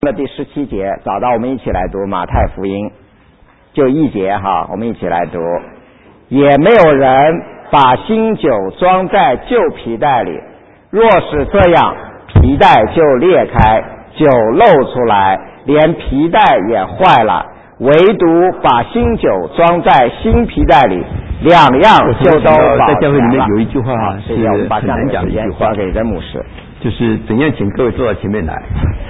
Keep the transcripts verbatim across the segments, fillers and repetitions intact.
那第十七节，找到我们一起来读马太福音，就一节哈，我们一起来读。也没有人把新酒装在旧皮袋里，若是这样，皮袋就裂开，酒漏出来，连皮袋也坏了。唯独把新酒装在新皮袋里，两样就都保全了。 在教会里面有一句话是很难讲的一句话，给任牧师， 就是怎样请各位坐到前面来。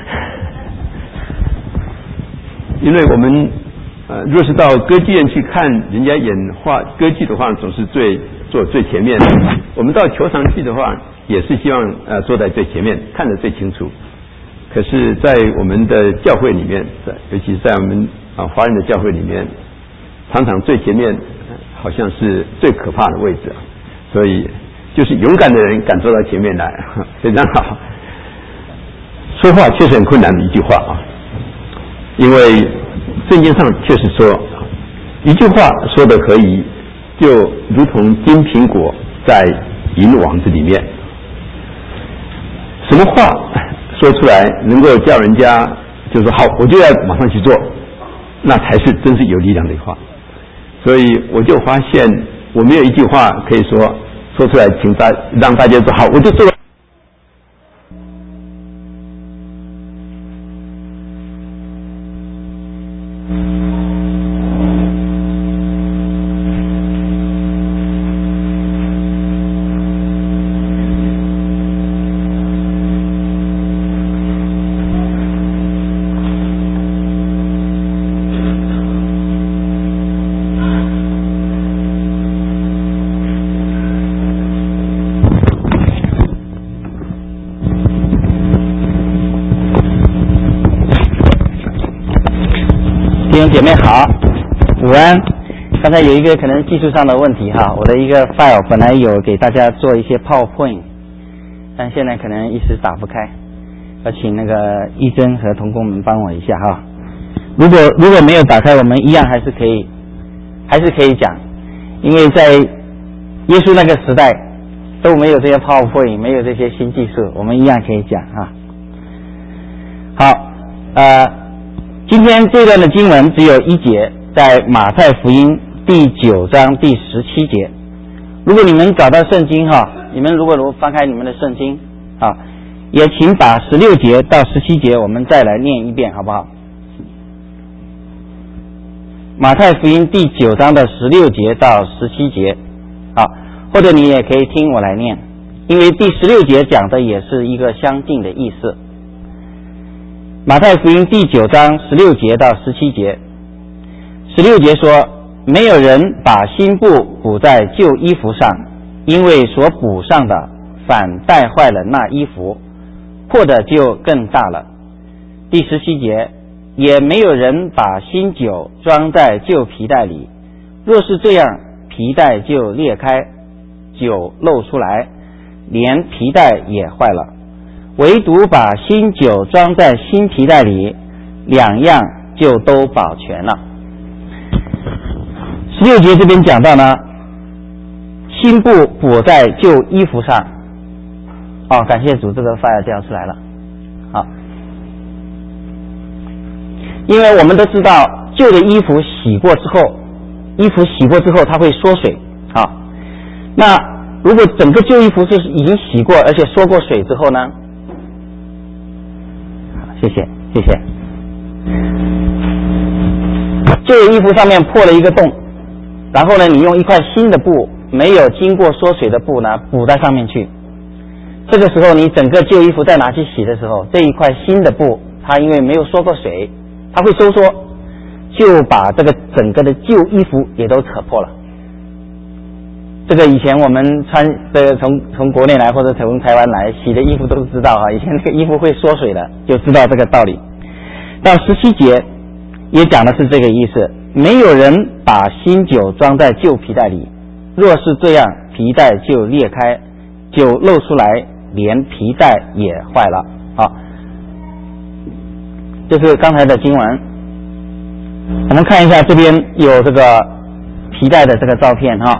因为我们呃，若是到歌剧院去看人家演话歌剧的话，总是最坐最前面的。我们到球场去的话，也是希望呃坐在最前面，看得最清楚。可是，在我们的教会里面，在尤其是在我们啊华人的教会里面，常常最前面好像是最可怕的位置，所以就是勇敢的人敢坐到前面来，非常好。说话确实很困难的一句话啊。因为圣经上确实说，一句话说的可以，就如同金苹果在银网子里面。什么话说出来能够叫人家就说好，我就要马上去做，那才是真是有力量的话。所以我就发现，我没有一句话可以说说出来，请大让大家说好，我就做。 弟兄姐妹好，午安。刚才有一个可能技术上的问题哈，我的一个 file 本来有给大家做一些 PowerPoint， 但现在可能一时打不开，要请那个义珍和同工们帮我一下哈。如果如果没有打开，我们一样还是可以还是可以讲，因为在耶稣那个时代都没有这些 PowerPoint， 没有这些新技术，我们一样可以讲哈。好，呃。今天这段的经文只有一节，在马太福音第九章第十七节。如果你们找到圣经哈，你们如果如翻开你们的圣经啊，也请把十六节到十七节我们再来念一遍好不好？马太福音第九章的十六节到十七节，好，或者你也可以听我来念，因为第十六节讲的也是一个相近的意思。马太福音第九章十六节到十七节，十六节说，没有人把新布补在旧衣服上，因为所补上的反带坏了那衣服，破的就更大了。第十七节，也没有人把新酒装在旧皮袋里，若是这样，皮袋就裂开，酒漏出来，连皮袋也坏了。唯独把新酒装在新皮袋里，两样就都保全了。十六节这边讲到呢，新布补在旧衣服上。哦，感谢主，这个 file 调出来了。好，因为我们都知道，旧的衣服洗过之后，衣服洗过之后它会缩水。好，那如果整个旧衣服是已经洗过而且缩过水之后呢？谢谢谢谢。旧的衣服上面破了一个洞，然后呢你用一块新的布，没有经过缩水的布呢补在上面去，这个时候你整个旧衣服再拿去洗的时候，这一块新的布它因为没有缩过水，它会收缩，就把这个整个的旧衣服也都扯破了。这个以前我们穿这个从从国内来或者从台湾来洗的衣服都知道哈，以前那个衣服会缩水的，就知道这个道理。到十七节也讲的是这个意思，没有人把新酒装在旧皮袋里，若是这样，皮袋就裂开，酒漏出来，连皮袋也坏了。好，这是刚才的经文。我们看一下这边有这个皮带的这个照片哈。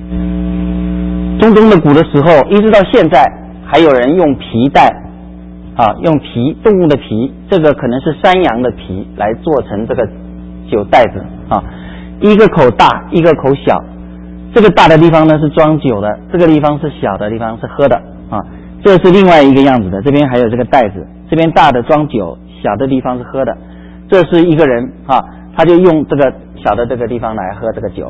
中东的古的时候，一直到现在，还有人用皮带啊，用皮动物的皮，这个可能是山羊的皮来做成这个酒袋子啊，一个口大，一个口小。这个大的地方呢是装酒的，这个地方是小的地方是喝的啊，这是另外一个样子的。这边还有这个袋子，这边大的装酒，小的地方是喝的。这是一个人啊，他就用这个小的这个地方来喝这个酒。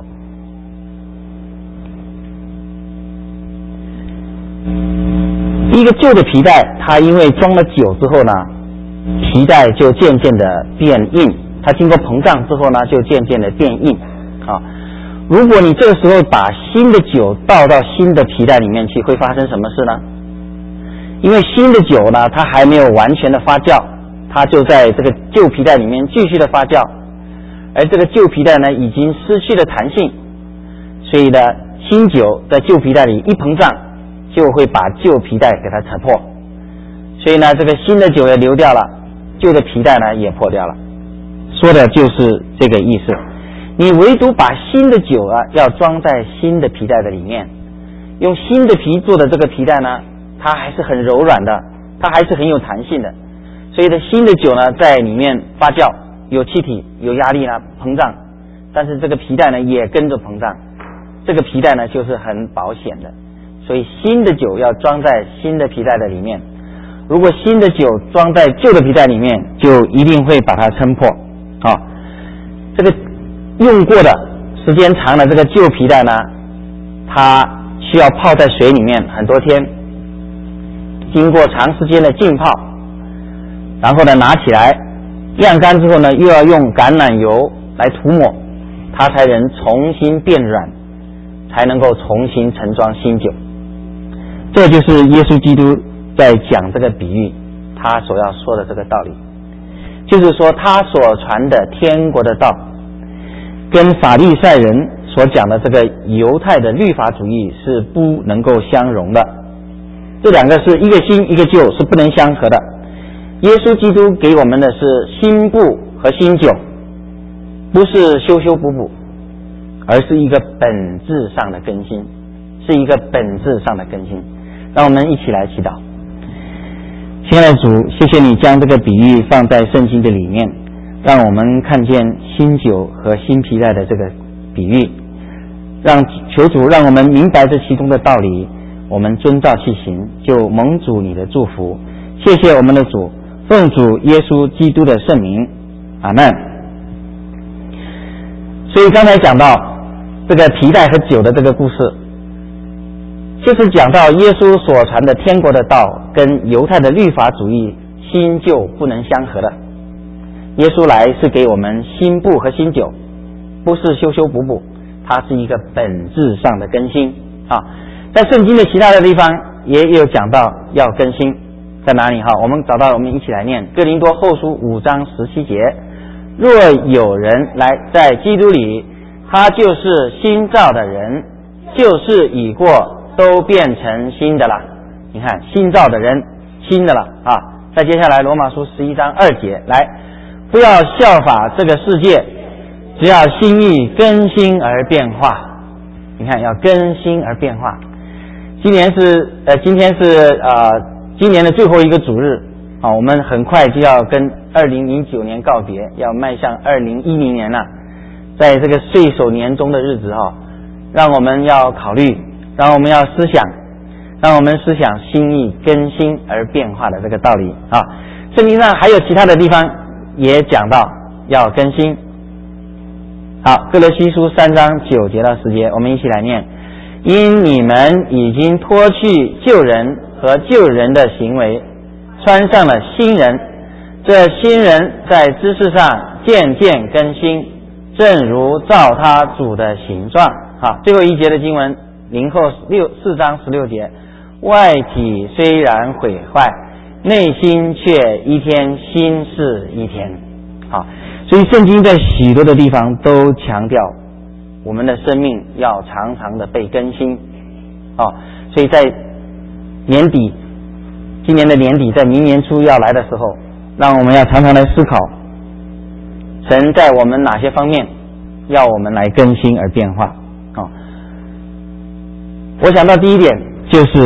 一个旧的皮带，它因为装了酒之后呢，皮带就渐渐的变硬，它经过膨胀之后呢，就渐渐的变硬啊。如果你这个时候把新的酒倒到新的皮带里面去，会发生什么事呢？因为新的酒呢，它还没有完全的发酵，它就在这个旧皮带里面继续的发酵，而这个旧皮带呢，已经失去了弹性，所以呢，新酒在旧皮带里一膨胀，就会把旧皮带给它扯破，所以呢，这个新的酒也流掉了，旧的皮带呢也破掉了，说的就是这个意思。你唯独把新的酒啊，要装在新的皮带的里面，用新的皮做的这个皮带呢，它还是很柔软的，它还是很有弹性的，所以呢，新的酒呢在里面发酵，有气体，有压力呢膨胀，但是这个皮带呢也跟着膨胀，这个皮带呢就是很保险的。所以新的酒要装在新的皮带的里面，如果新的酒装在旧的皮带里面，就一定会把它撑破啊。这个用过的时间长的这个旧皮带呢，它需要泡在水里面很多天，经过长时间的浸泡，然后呢拿起来晾干之后呢，又要用橄榄油来涂抹，它才能重新变软，才能够重新盛装新酒。这就是耶稣基督在讲这个比喻，他所要说的这个道理，就是说他所传的天国的道跟法利赛人所讲的这个犹太的律法主义是不能够相容的，这两个是一个新一个旧，是不能相合的。耶稣基督给我们的是新布和新酒，不是修修补补，而是一个本质上的更新，是一个本质上的更新。让我们一起来祈祷。亲爱的主，谢谢你将这个比喻放在圣经的里面，让我们看见新酒和新皮带的这个比喻，让求主让我们明白这其中的道理，我们遵照去行，就蒙主你的祝福。谢谢我们的主，奉主耶稣基督的圣名，阿们。所以刚才讲到这个皮带和酒的这个故事，就是讲到耶稣所传的天国的道跟犹太的律法主义新旧不能相合的。耶稣来是给我们新布和新酒，不是修修补补，它是一个本质上的更新啊。在圣经的其他的地方也有讲到要更新，在哪里哈？我们找到，我们一起来念哥林多后书五章十七节：若有人来在基督里，他就是新造的人，旧事已过，都变成新的了。你看，新造的人，新的了啊！再接下来罗马书十一章二节，来，不要效法这个世界，只要心意更新而变化。你看，要更新而变化。今年是呃，今天是呃，今年的最后一个主日啊，我们很快就要跟二零零九年告别，要迈向二零一零年了。在这个岁首年终的日子哈，让我们要考虑，让我们要思想，让我们思想心意更新而变化的这个道理啊。圣经上还有其他的地方也讲到要更新。好，哥罗西书三章九节到十节，我们一起来念：因你们已经脱去旧人和旧人的行为，穿上了新人，这新人在知识上渐渐更新，正如照他主的形状。好，最后一节的经文，林后六四章十六节：外体虽然毁坏，内心却一天新似一天。好，所以圣经在许多的地方都强调我们的生命要常常的被更新哦，所以在年底，今年的年底，在明年初要来的时候，让我们要常常来思考神在我们哪些方面要我们来更新而变化哦。我想到第一点就是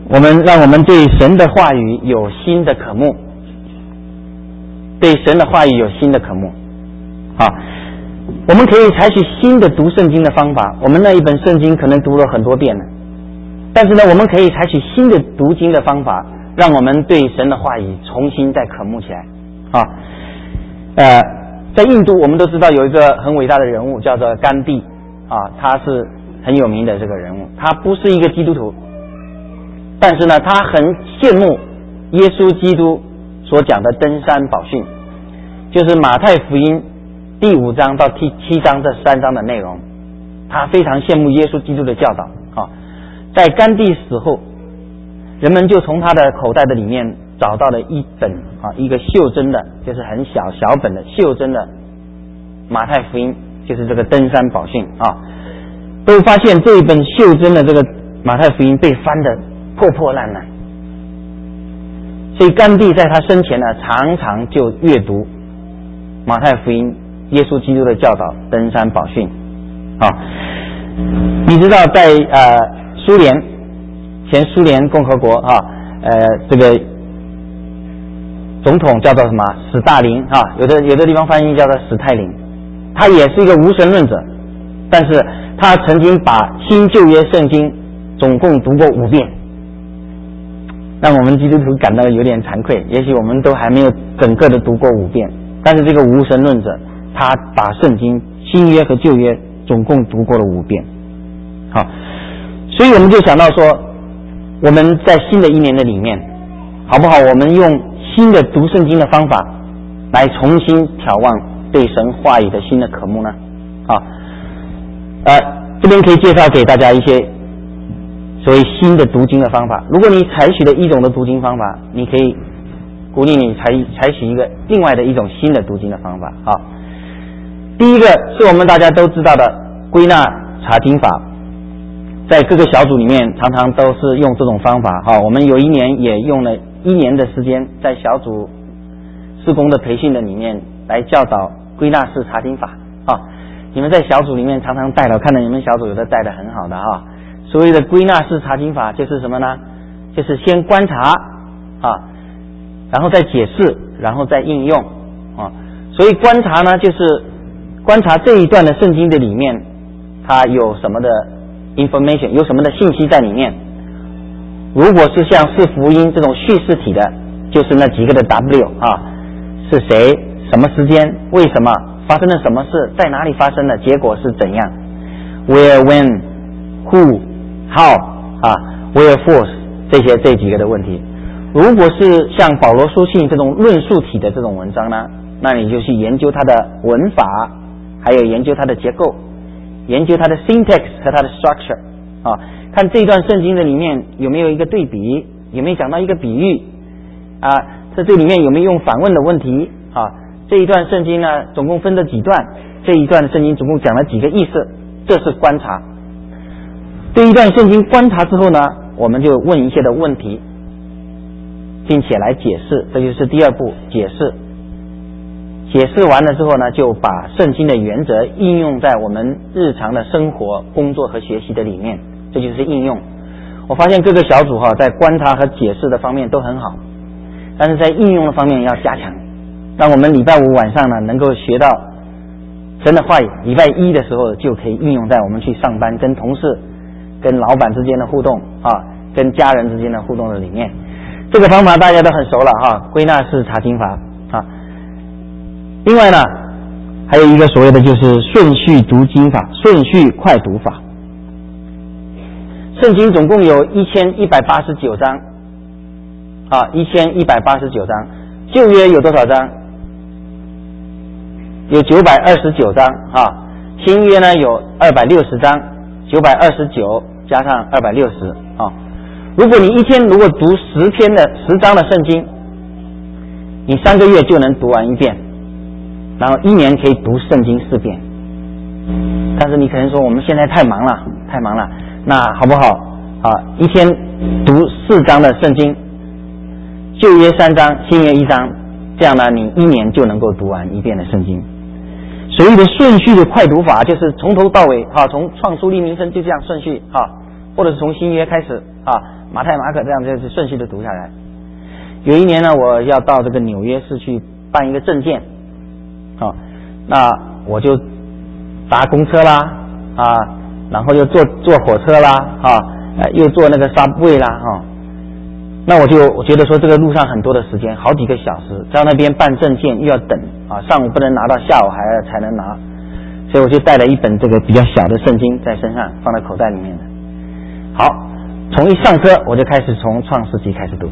我们让我们对神的话语有新的渴慕，对神的话语有新的渴慕。好，我们可以采取新的读圣经的方法。我们那一本圣经可能读了很多遍了，但是呢，我们可以采取新的读经的方法，让我们对神的话语重新再渴慕起来。啊，呃，在印度我们都知道有一个很伟大的人物叫做甘地啊，他是很有名的这个人物，他不是一个基督徒，但是呢，他很羡慕耶稣基督所讲的登山宝训，就是马太福音第五章到第七章这三章的内容。他非常羡慕耶稣基督的教导啊。在甘地死后，人们就从他的口袋的里面找到了一本啊，一个袖珍的，就是很小小本的袖珍的马太福音，就是这个登山宝训啊。都发现这一本袖珍的这个马太福音被翻得破破烂烂，所以甘地在他生前呢，常常就阅读马太福音、耶稣基督的教导、登山宝训啊。你知道在呃苏联前苏联共和国啊，呃这个总统叫做什么史大林啊，有的有的地方翻译叫做史泰林，他也是一个无神论者，但是他曾经把新旧约圣经总共读过五遍，让我们基督徒感到有点惭愧，也许我们都还没有整个的读过五遍，但是这个无神论者他把圣经新约和旧约总共读过了五遍。好，所以我们就想到说，我们在新的一年的里面，好不好，我们用新的读圣经的方法来重新眺望对神话语的新的渴慕呢？好，呃，这边可以介绍给大家一些所谓新的读经的方法。如果你采取了一种的读经方法，你可以鼓励你采采取一个另外的一种新的读经的方法啊。第一个是我们大家都知道的归纳查经法，在各个小组里面常常都是用这种方法哈。我们有一年也用了一年的时间，在小组事工的培训的里面来教导归纳式查经法啊。你们在小组里面常常带的，我看到你们小组有的带的很好的啊。所谓的归纳式查经法就是什么呢？就是先观察啊，然后再解释，然后再应用啊。所以观察呢，就是观察这一段的圣经的里面，它有什么的 information， 有什么的信息在里面。如果是像是福音这种叙事体的，就是那几个的 W 啊，是谁，什么时间，为什么，发生了什么事，在哪里发生的，结果是怎样 ，where when who how 啊 wherefore 这些这几个的问题。如果是像保罗书信这种论述体的这种文章呢，那你就去研究它的文法，还有研究它的结构，研究它的 syntax 和它的 structure 啊，看这一段圣经的里面有没有一个对比，有没有讲到一个比喻啊，在这里面有没有用反问的问题啊，这一段圣经呢总共分了几段，这一段的圣经总共讲了几个意思，这是观察。对一段圣经观察之后呢，我们就问一些的问题，并且来解释，这就是第二步，解释。解释完了之后呢，就把圣经的原则应用在我们日常的生活、工作和学习的里面，这就是应用。我发现各个小组哈，在观察和解释的方面都很好，但是在应用的方面要加强，让我们礼拜五晚上呢能够学到神的话语，礼拜一的时候就可以应用在我们去上班、跟同事、跟老板之间的互动啊，跟家人之间的互动的里面。这个方法大家都很熟了哈，归纳式查经法啊。另外呢，还有一个所谓的就是顺序读经法，顺序快读法。圣经总共有一千一百八十九章啊，一千一百八十九章。旧约有多少章？有九百二十九章啊。新约呢有二百六十章，九百二十九加上二百六十啊。如果你一天如果读十篇的十章的圣经，你三个月就能读完一遍，然后一年可以读圣经四遍。但是你可能说我们现在太忙了，太忙了，那好不好啊？一天读四章的圣经，旧约三章，新约一章，这样呢，你一年就能够读完一遍的圣经。所谓的顺序的快读法，就是从头到尾啊，从创书立民生就这样顺序啊，或者是从新约开始啊，马太、马可这样就是顺序的读下来。有一年呢，我要到这个纽约市去办一个证件，啊，那我就搭公车啦，啊，然后又坐坐火车啦，啊，呃、又坐那个 subway 啦，啊，那我就我觉得说这个路上很多的时间，好几个小时，在那边办证件又要等啊，上午不能拿到，下午还要才能拿，所以我就带了一本这个比较小的圣经在身上，放在口袋里面的。好，从一上车我就开始从创世纪开始读，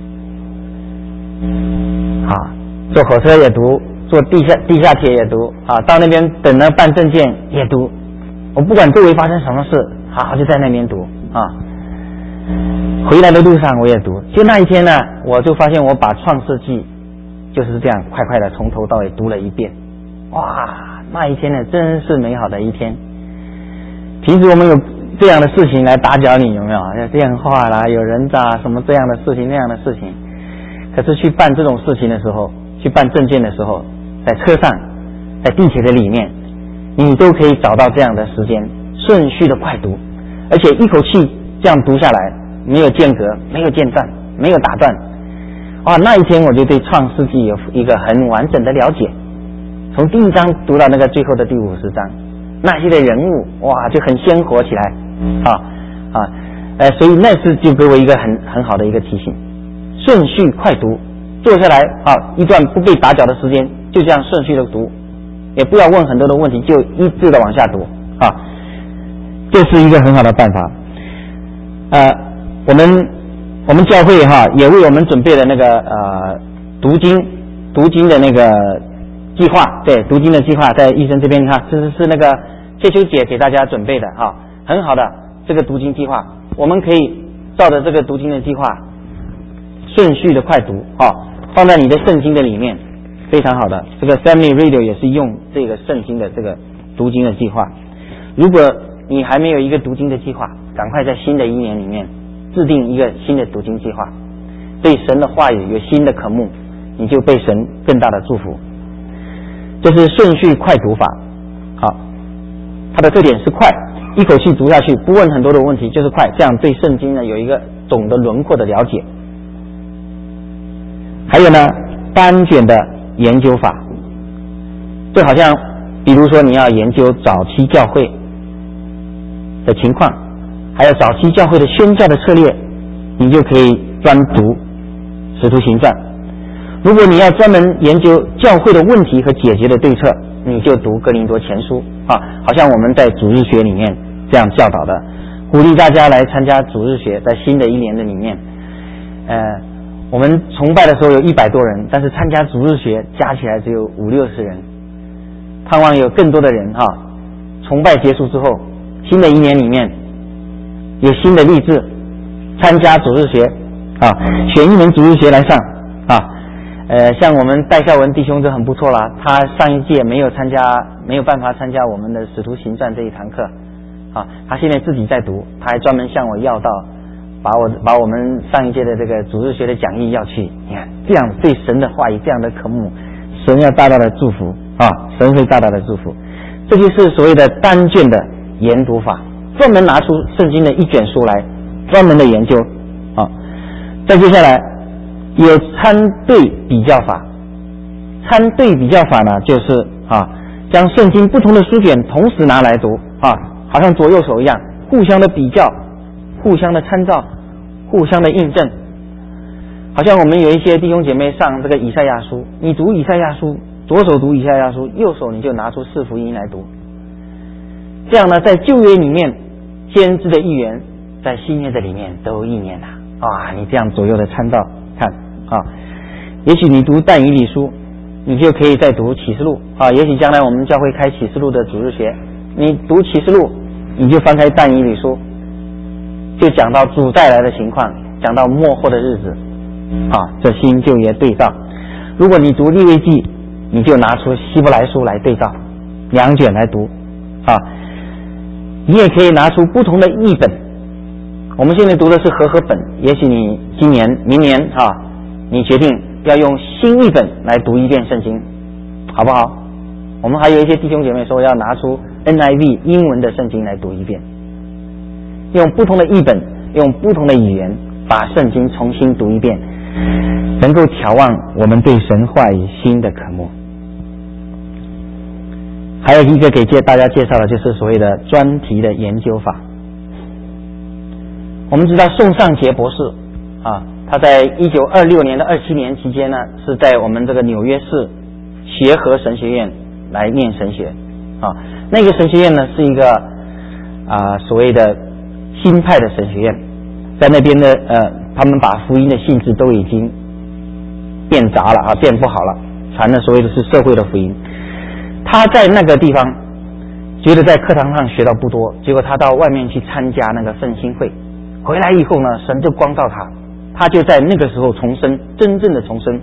啊，坐火车也读，坐地下地下铁也读，啊，到那边等了办证件也读，我不管周围发生什么事，好就在那边读啊。回来的路上我也读，就那一天呢，我就发现我把创世纪就是这样快快的从头到尾读了一遍，哇，那一天呢真是美好的一天。平时我们有这样的事情来打搅你，有没有？有电话啦，有人啊，什么这样的事情那样的事情。可是去办这种事情的时候，去办证件的时候，在车上，在地铁的里面，你都可以找到这样的时间，顺序的快读，而且一口气这样读下来，没有间隔，没有间断，没有打断。哇，那一天我就对创世纪有一个很完整的了解，从第一章读到那个最后的第五十章，那些的人物哇就很鲜活起来啊啊，呃，所以那次就给我一个很很好的一个提醒，顺序快读，坐下来啊，一段不被打搅的时间，就这样顺序的读，也不要问很多的问题，就一致的往下读啊，这是一个很好的办法。呃，我们我们教会哈也为我们准备了那个呃读经读经的那个计划，对，读经的计划在医生这边，你看这是是那个谢秋姐给大家准备的哈，很好的这个读经计划，我们可以照着这个读经的计划顺序的快读啊，放在你的圣经的里面，非常好的。这个 Family Radio 也是用这个圣经的这个读经的计划。如果你还没有一个读经的计划，赶快在新的一年里面制定一个新的读经计划，对神的话语有新的渴慕，你就被神更大的祝福。这是顺序快读法，好，它的特点是快，一口气读下去，不问很多的问题，就是快，这样对圣经呢有一个总的轮廓的了解。还有呢，单卷的研究法，就好像比如说你要研究早期教会的情况，还有早期教会的宣教的策略，你就可以专读使徒行传。如果你要专门研究教会的问题和解决的对策，你就读哥林多前书啊，好像我们在主日学里面这样教导的，鼓励大家来参加主日学，在新的一年的里面，呃我们崇拜的时候有一百多人，但是参加主日学加起来只有五六十人，盼望有更多的人哈、啊，崇拜结束之后，新的一年里面有新的励志，参加主日学啊，选一门主日学来上啊，呃，像我们戴孝文弟兄就很不错啦，他上一届没有参加，没有办法参加我们的使徒行传这一堂课啊，他现在自己在读，他还专门向我要到。把我把我们上一届的这个主日学的讲义要去，你看这样对神的话语这样的渴慕，神要大大的祝福啊，神会大大的祝福。这就是所谓的单卷的研读法，专门拿出圣经的一卷书来专门的研究啊。再接下来有参对比较法，参对比较法呢，就是啊将圣经不同的书卷同时拿来读啊，好像左右手一样，互相的比较，互相的参照，互相的印证。好像我们有一些弟兄姐妹上这个以赛亚书，你读以赛亚书，左手读以赛亚书，右手你就拿出四福音来读。这样呢，在旧约里面先知的预言，在新约的里面都应验了啊！你这样左右的参照看啊，也许你读但以理书，你就可以再读启示录啊。也许将来我们教会开启示录的主日学，你读启示录，你就翻开但以理书，就讲到主再来的情况，讲到末后的日子啊，这新旧约对照。如果你读利未记，你就拿出希伯来书来对照，两卷来读啊。你也可以拿出不同的译本，我们现在读的是和合本，也许你今年明年啊，你决定要用新译本来读一遍圣经，好不好？我们还有一些弟兄姐妹说要拿出 N I V 英文的圣经来读一遍，用不同的译本用不同的语言把圣经重新读一遍，能够眺望我们对神话语新的渴慕。还有一个给大家介绍的就是所谓的专题的研究法。我们知道宋尚杰博士啊，他在一九二六年的二七年期间呢，是在我们这个纽约市协和神学院来念神学啊。那个神学院呢是一个啊所谓的新派的神学院，在那边的呃，他们把福音的性质都已经变杂了啊，变不好了，传的所谓的是社会的福音。他在那个地方觉得在课堂上学到不多，结果他到外面去参加那个奋兴会，回来以后呢，神就光照他，他就在那个时候重生，真正的重生。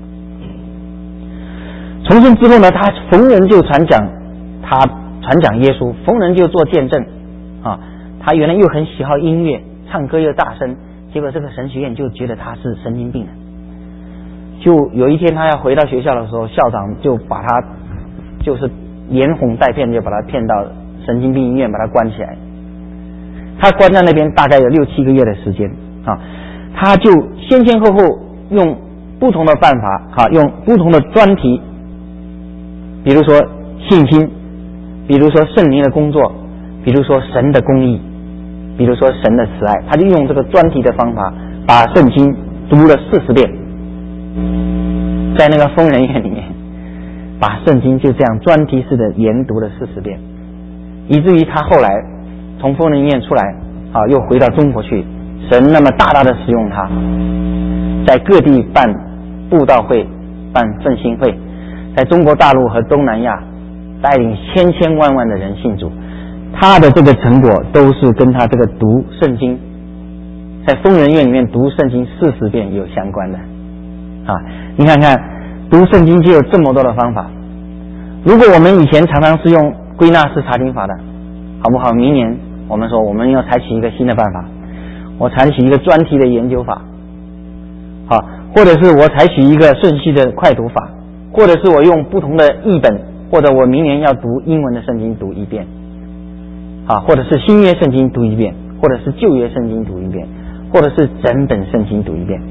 重生之后呢，他逢人就传讲，他传讲耶稣，逢人就做见证啊。他原来又很喜好音乐，唱歌又大声，结果这个神学院就觉得他是神经病人。就有一天他要回到学校的时候，校长就把他就是连哄带骗，就把他骗到神经病医院，把他关起来。他关在那边大概有六七个月的时间啊，他就先先后后用不同的办法啊，用不同的专题，比如说信心，比如说圣灵的工作，比如说神的公义，比如说神的慈爱，他就用这个专题的方法把圣经读了四十遍，在那个疯人院里面把圣经就这样专题式的研读了四十遍，以至于他后来从疯人院出来啊，又回到中国去，神那么大大的使用他，在各地办布道会，办振兴会，在中国大陆和东南亚带领千千万万的人信主。他的这个成果都是跟他这个读圣经，在疯人院里面读圣经四十遍有相关的啊！你看看读圣经就有这么多的方法。如果我们以前常常是用归纳式查经法的，好不好？明年我们说我们要采取一个新的办法，我采取一个专题的研究法，好，或者是我采取一个顺序的快读法，或者是我用不同的译本，或者我明年要读英文的圣经读一遍，啊，或者是新约圣经读一遍，或者是旧约圣经读一遍，或者是整本圣经读一遍。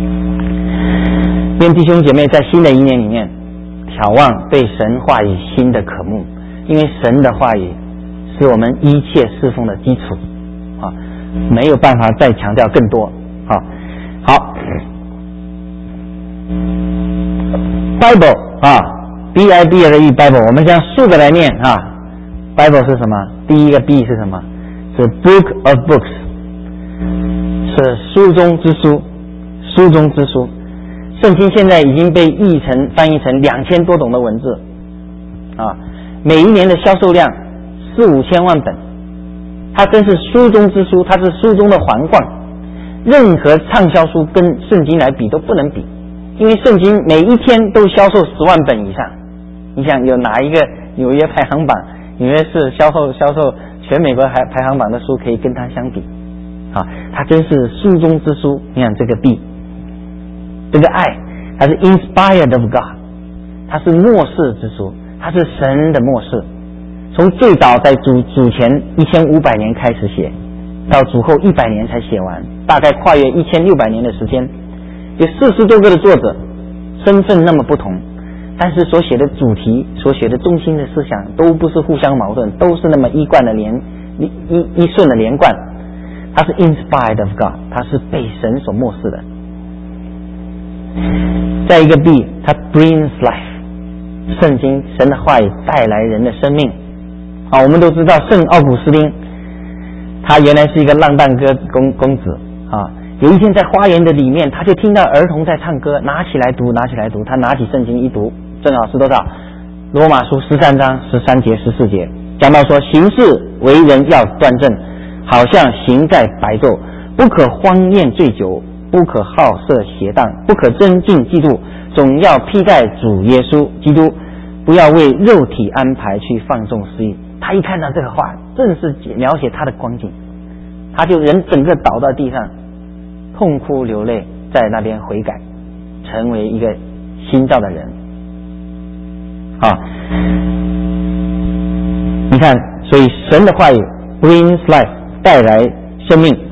愿弟兄姐妹在新的一年里面眺望对神话语新的渴慕，因为神的话语是我们一切侍奉的基础啊，没有办法再强调更多啊。好 ，Bible 啊 ，B I B L E Bible， 我们将数个来念啊。Bible 是什么？第一个 B 是什么？是 Book of Books， 是书中之书，书中之书。圣经现在已经被译成翻译成两千多种的文字啊，每一年的销售量四五千万本，它真是书中之书，它是书中的皇冠，任何畅销书跟圣经来比都不能比，因为圣经每一天都销售十万本以上。你想有哪一个纽约排行榜，纽约市销售销售全美国排排行榜的书可以跟它相比啊？它真是书中之书。你看这个 B， 这个爱，它是 inspired of God， 它是末世之书，它是神的末世，从最早在主主前一千五百年开始写，到主后一百年才写完，大概跨越一千六百年的时间，有四十多个的作者，身份那么不同，但是所写的主题，所写的中心的思想都不是互相矛盾，都是那么一贯的连一一一顺的连贯。它是 inspired of God， 它是被神所漠视的。再一个 B， 它 brings life， 圣经神的话语带来人的生命。啊，我们都知道圣奥古斯丁，他原来是一个浪荡哥公公子啊。有一天在花园的里面，他就听到儿童在唱歌，拿起来读，拿起来读。他拿起圣经一读，正好是多少？罗马书十三章十三节十四节，讲到说，行事为人要端正，好像行在白昼，不可荒宴醉酒，不可好色邪荡，不可争竞嫉妒，总要披戴主耶稣基督，不要为肉体安排去放纵私欲。他一看到这个话，正是描写他的光景，他就人整个倒到地上，痛哭流泪，在那边悔改，成为一个新造的人啊！你看，所以神的话语 brings life， 带来生命，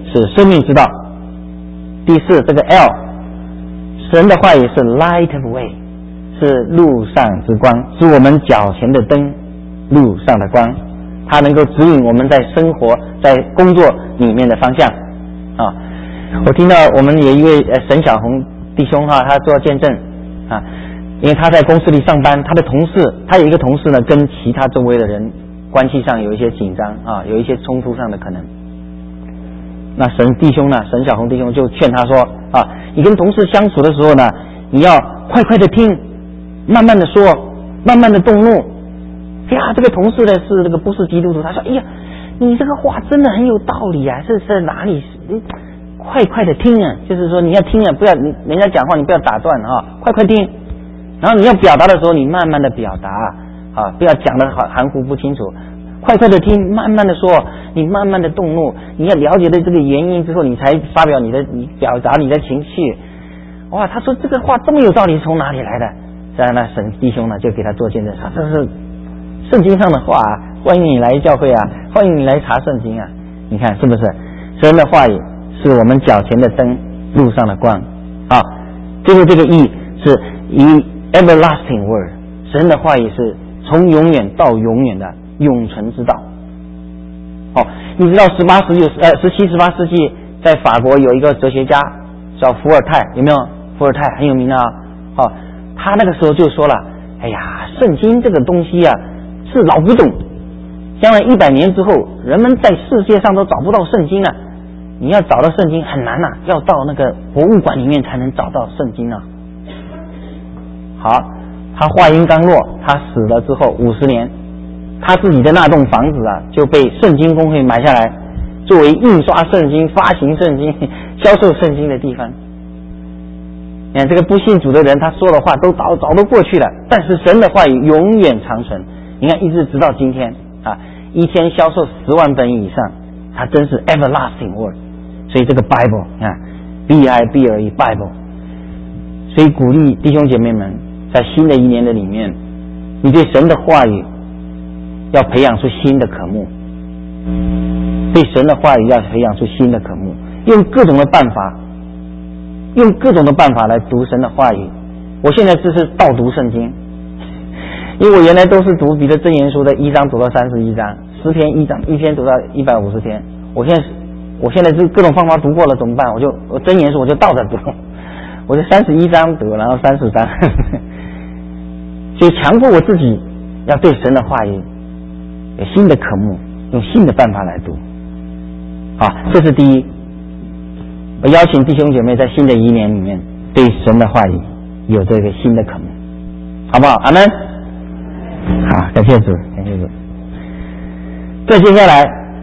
是生命之道。第四，这个 L， 神的话语是 light of way， 是路上之光，是我们脚前的灯，路上的光，它能够指引我们在生活在工作里面的方向啊。我听到我们有一位呃沈小红弟兄哈、啊，他做见证啊，因为他在公司里上班，他的同事，他有一个同事呢，跟其他周围的人关系上有一些紧张啊，有一些冲突上的可能。那沈弟兄呢，沈小红弟兄就劝他说啊，你跟同事相处的时候呢，你要快快的听，慢慢的说，慢慢的动怒。哎呀，这个同事呢是这个不是基督徒，他说，哎呀，你这个话真的很有道理啊，是在哪里？快快的听啊，就是说你要听啊，不要人家讲话你不要打断啊，快快听。然后你要表达的时候，你慢慢的表达啊，不要讲的含糊不清楚。快快的听，慢慢的说，你慢慢的动怒，你要了解了这个原因之后，你才发表你的，你表达你的情绪。哇，他说这个话这么有道理，从哪里来的？这样呢，沈弟兄呢就给他做见证，说这是圣经上的话，欢迎你来教会啊，欢迎你来查圣经啊。你看是不是？神的话语是我们脚前的灯，路上的光啊。最后这个义是以 everlasting word， 神的话语是从永远到永远的永存之道。哦，你知道十八、十九、呃十七、十八世纪在法国有一个哲学家叫伏尔泰，有没有？伏尔泰很有名啊。哦，他那个时候就说了，哎呀，圣经这个东西啊是老古董，将来一百年之后，人们在世界上都找不到圣经了。你要找到圣经很难啊，要到那个博物馆里面才能找到圣经啊。好，他话音刚落，他死了之后五十年，他自己的那栋房子啊就被圣经公会买下来，作为印刷圣经、发行圣经、销售圣经的地方。你看这个不信主的人，他说的话都早早都过去了，但是神的话语永远长存。你看，一直直到今天啊，一天销售十万本以上，它真是 everlasting word。所以这个 Bible 啊 ，B I B L E Bible。所以鼓励弟兄姐妹们，在新的一年的里面，你对神的话语要培养出新的渴慕，对神的话语要培养出新的渴慕，用各种的办法，用各种的办法来读神的话语。我现在这是倒读圣经，因为我原来都是读彼得箴言书的一章读到三十一章，十篇一章，一篇读到一百五十篇。我现在是，我现在是各种方法读过了，怎么办？我就我箴言书我就倒着读，我就三十一章读，然后三十章，所以强迫我自己要对神的话语有新的渴慕，用新的办法来读。好，这是第一。我邀请弟兄姐妹在新的一年里面对神的话语有这个新的渴慕，好不好？阿们。好，感谢主，感谢主。再接下来，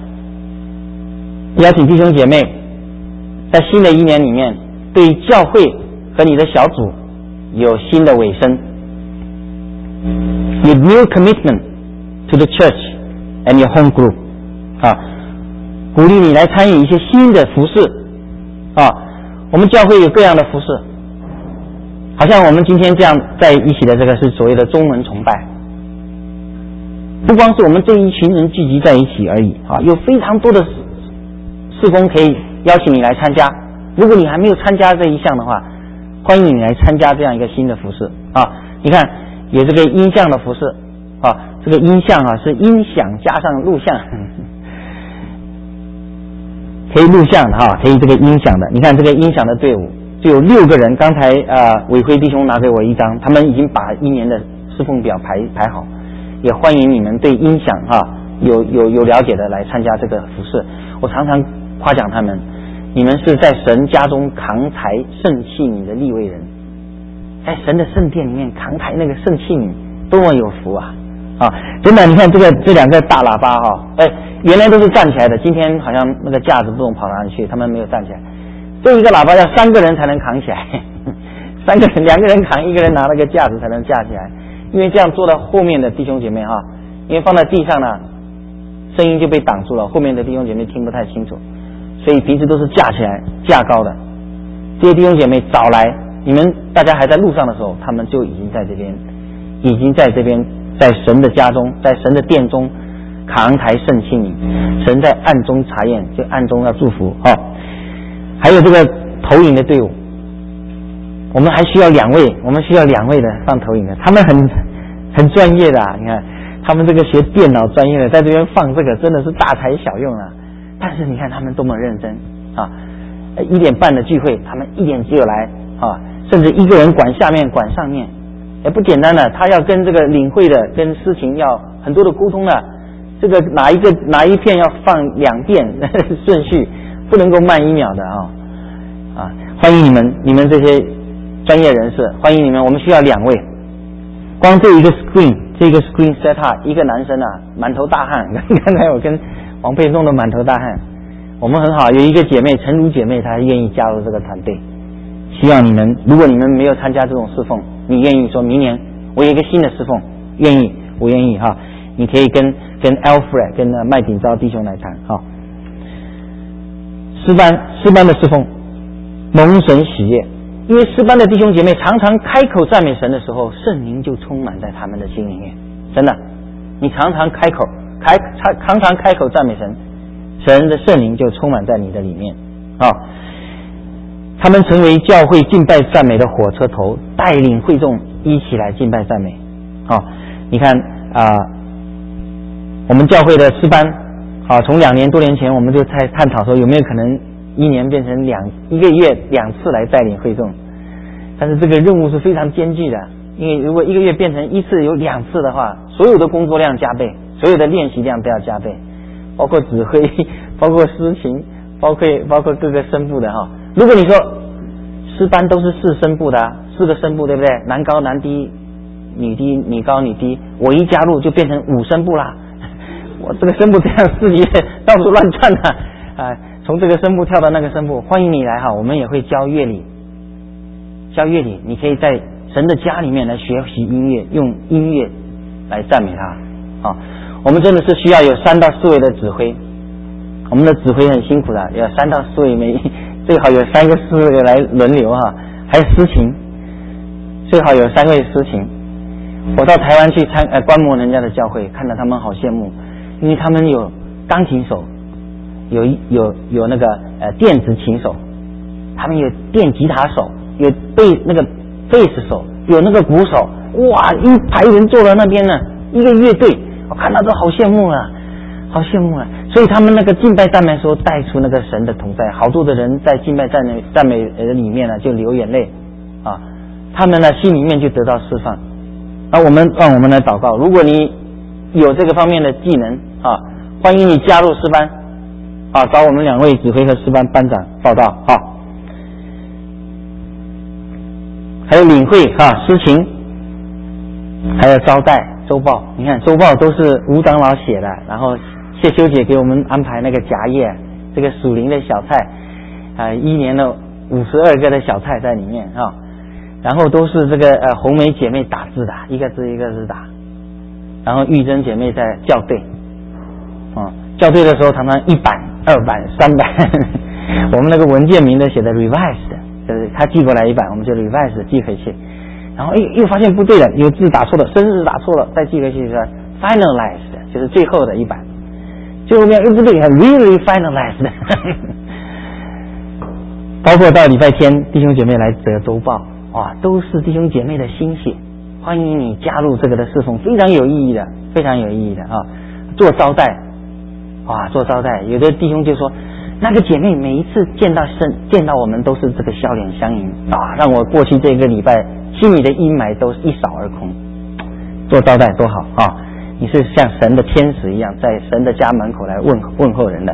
邀请弟兄姐妹在新的一年里面对教会和你的小组有新的委身，有 new commitment to the church and your home group 啊，鼓励你来参与一些新的服事啊。我们教会有各样的服事，好像我们今天这样在一起的这个是所谓的中文崇拜，不光是我们这一群人聚集在一起而已啊，有非常多的事工可以邀请你来参加。如果你还没有参加这一项的话，欢迎你来参加这样一个新的服事啊。你看有这个音像的服事啊，这个音像啊是音响加上录像，可以录像的哈，可以这个音响的。你看这个音响的队伍就有六个人，刚才呃伟辉弟兄拿给我一张，他们已经把一年的侍奉表排排好，也欢迎你们对音响哈、啊、有有有了解的来参加这个服事。我常常夸奖他们，你们是在神家中扛抬圣器皿的利未人，在神的圣殿里面扛抬那个圣器皿，多么有福啊！啊，真的，你看这个这两个大喇叭哈、啊，哎，原来都是站起来的，今天好像那个架子不懂跑哪里去，他们没有站起来。这一个喇叭要三个人才能扛起来，三个人两个人扛，一个人拿那个架子才能架起来，因为这样坐到后面的弟兄姐妹哈、啊，因为放在地上呢，声音就被挡住了，后面的弟兄姐妹听不太清楚，所以平时都是架起来架高的。这些弟兄姐妹早来，你们大家还在路上的时候，他们就已经在这边，已经在这边，在神的家中，在神的殿中扛抬圣器皿，神在暗中查验，就暗中要祝福哈、哦。 还有这个投影的队伍，我们还需要两位，我们需要两位的放投影的，他们很很专业的、啊，你看他们这个学电脑专业的，在这边放这个真的是大材小用啊。但是你看他们多么认真啊！一点半的聚会，他们一点就来啊，甚至一个人管下面管上面，也不简单的，他要跟这个领会的跟事情要很多的沟通的，这个哪一个哪一片要放两遍顺序，不能够慢一秒的啊啊！欢迎你们，你们这些专业人士，欢迎你们，我们需要两位。光这一个 screen， 这个 screen set up， 一个男生啊，满头大汗。刚才我跟王佩弄得满头大汗。我们很好，有一个姐妹陈如姐妹，她愿意加入这个团队。希望你们，如果你们没有参加这种侍奉，你愿意说明年我有一个新的侍奉，愿意，我愿意哈。你可以跟跟 Alfred 跟麦鼎昭弟兄来谈哈。诗班诗班的侍奉，蒙神喜悦。因为诗班的弟兄姐妹常常开口赞美神的时候，圣灵就充满在他们的心里面。真的，你常常开口开常常开口赞美神，神的圣灵就充满在你的里面啊。他们成为教会敬拜赞美的火车头，带领会众一起来敬拜赞美啊。你看啊、呃，我们教会的诗班啊，从两年多年前我们就在探讨说有没有可能一年变成两一个月两次来带领会众，但是这个任务是非常艰巨的，因为如果一个月变成一次有两次的话，所有的工作量加倍，所有的练习量都要加倍，包括指挥，包括诗情，包括包括各个声部的哈。如果你说诗班都是四声部的、啊，四个声部对不对？男高男低，女低女高女低，我一加入就变成五声部啦。我这个声部这样四级到处乱窜的啊。从这个声部跳到那个声部，欢迎你来哈！我们也会教乐理，教乐理，你可以在神的家里面来学习音乐，用音乐来赞美他啊！我们真的是需要有三到四位的指挥，我们的指挥很辛苦的，有三到四位，每最好有三个四个来轮流哈，还有司琴，最好有三位司琴。我到台湾去参呃观摩人家的教会，看到他们好羡慕，因为他们有钢琴手。有有有那个呃电子琴手，他们有电吉他手，有贝那个贝斯手，有那个鼓手，哇，一排人坐在那边呢，一个乐队，我看到都好羡慕啊，好羡慕啊！所以他们那个敬拜赞美的时候带出那个神的同在，好多的人在敬拜赞美赞美呃里面呢就流眼泪啊，他们呢心里面就得到释放。那我们让我们来祷告，如果你有这个方面的技能啊，欢迎你加入诗班。啊，找我们两位指挥和诗班班长报道啊，还有领会啊，诗情，还有招待周报。你看周报都是吴长老写的，然后谢修姐给我们安排那个夹页，这个属灵的小菜啊，一年的五十二个的小菜在里面啊，然后都是这个呃红梅姐妹打字的，一个字一个字打，然后玉珍姐妹在校对啊，校对的时候常常一版。二版、三版，我们那个文件名都写的 revised， 就是他寄过来一版，我们就 revised 寄回去，然后又又发现不对了，有字打错了，生日打错了，再寄回去是 finalized， 就是最后的一版，最后面又不对 ，really finalized， 包括到礼拜天弟兄姐妹来折周报，哇，都是弟兄姐妹的心血，欢迎你加入这个的侍奉，非常有意义的，非常有意义的啊，做招待。哇，做招待，有的弟兄就说，那个姐妹每一次见到神，见到我们都是这个笑脸相迎啊，让我过去这个礼拜心里的阴霾都一扫而空。做招待多好啊！你是像神的天使一样，在神的家门口来问问候人的。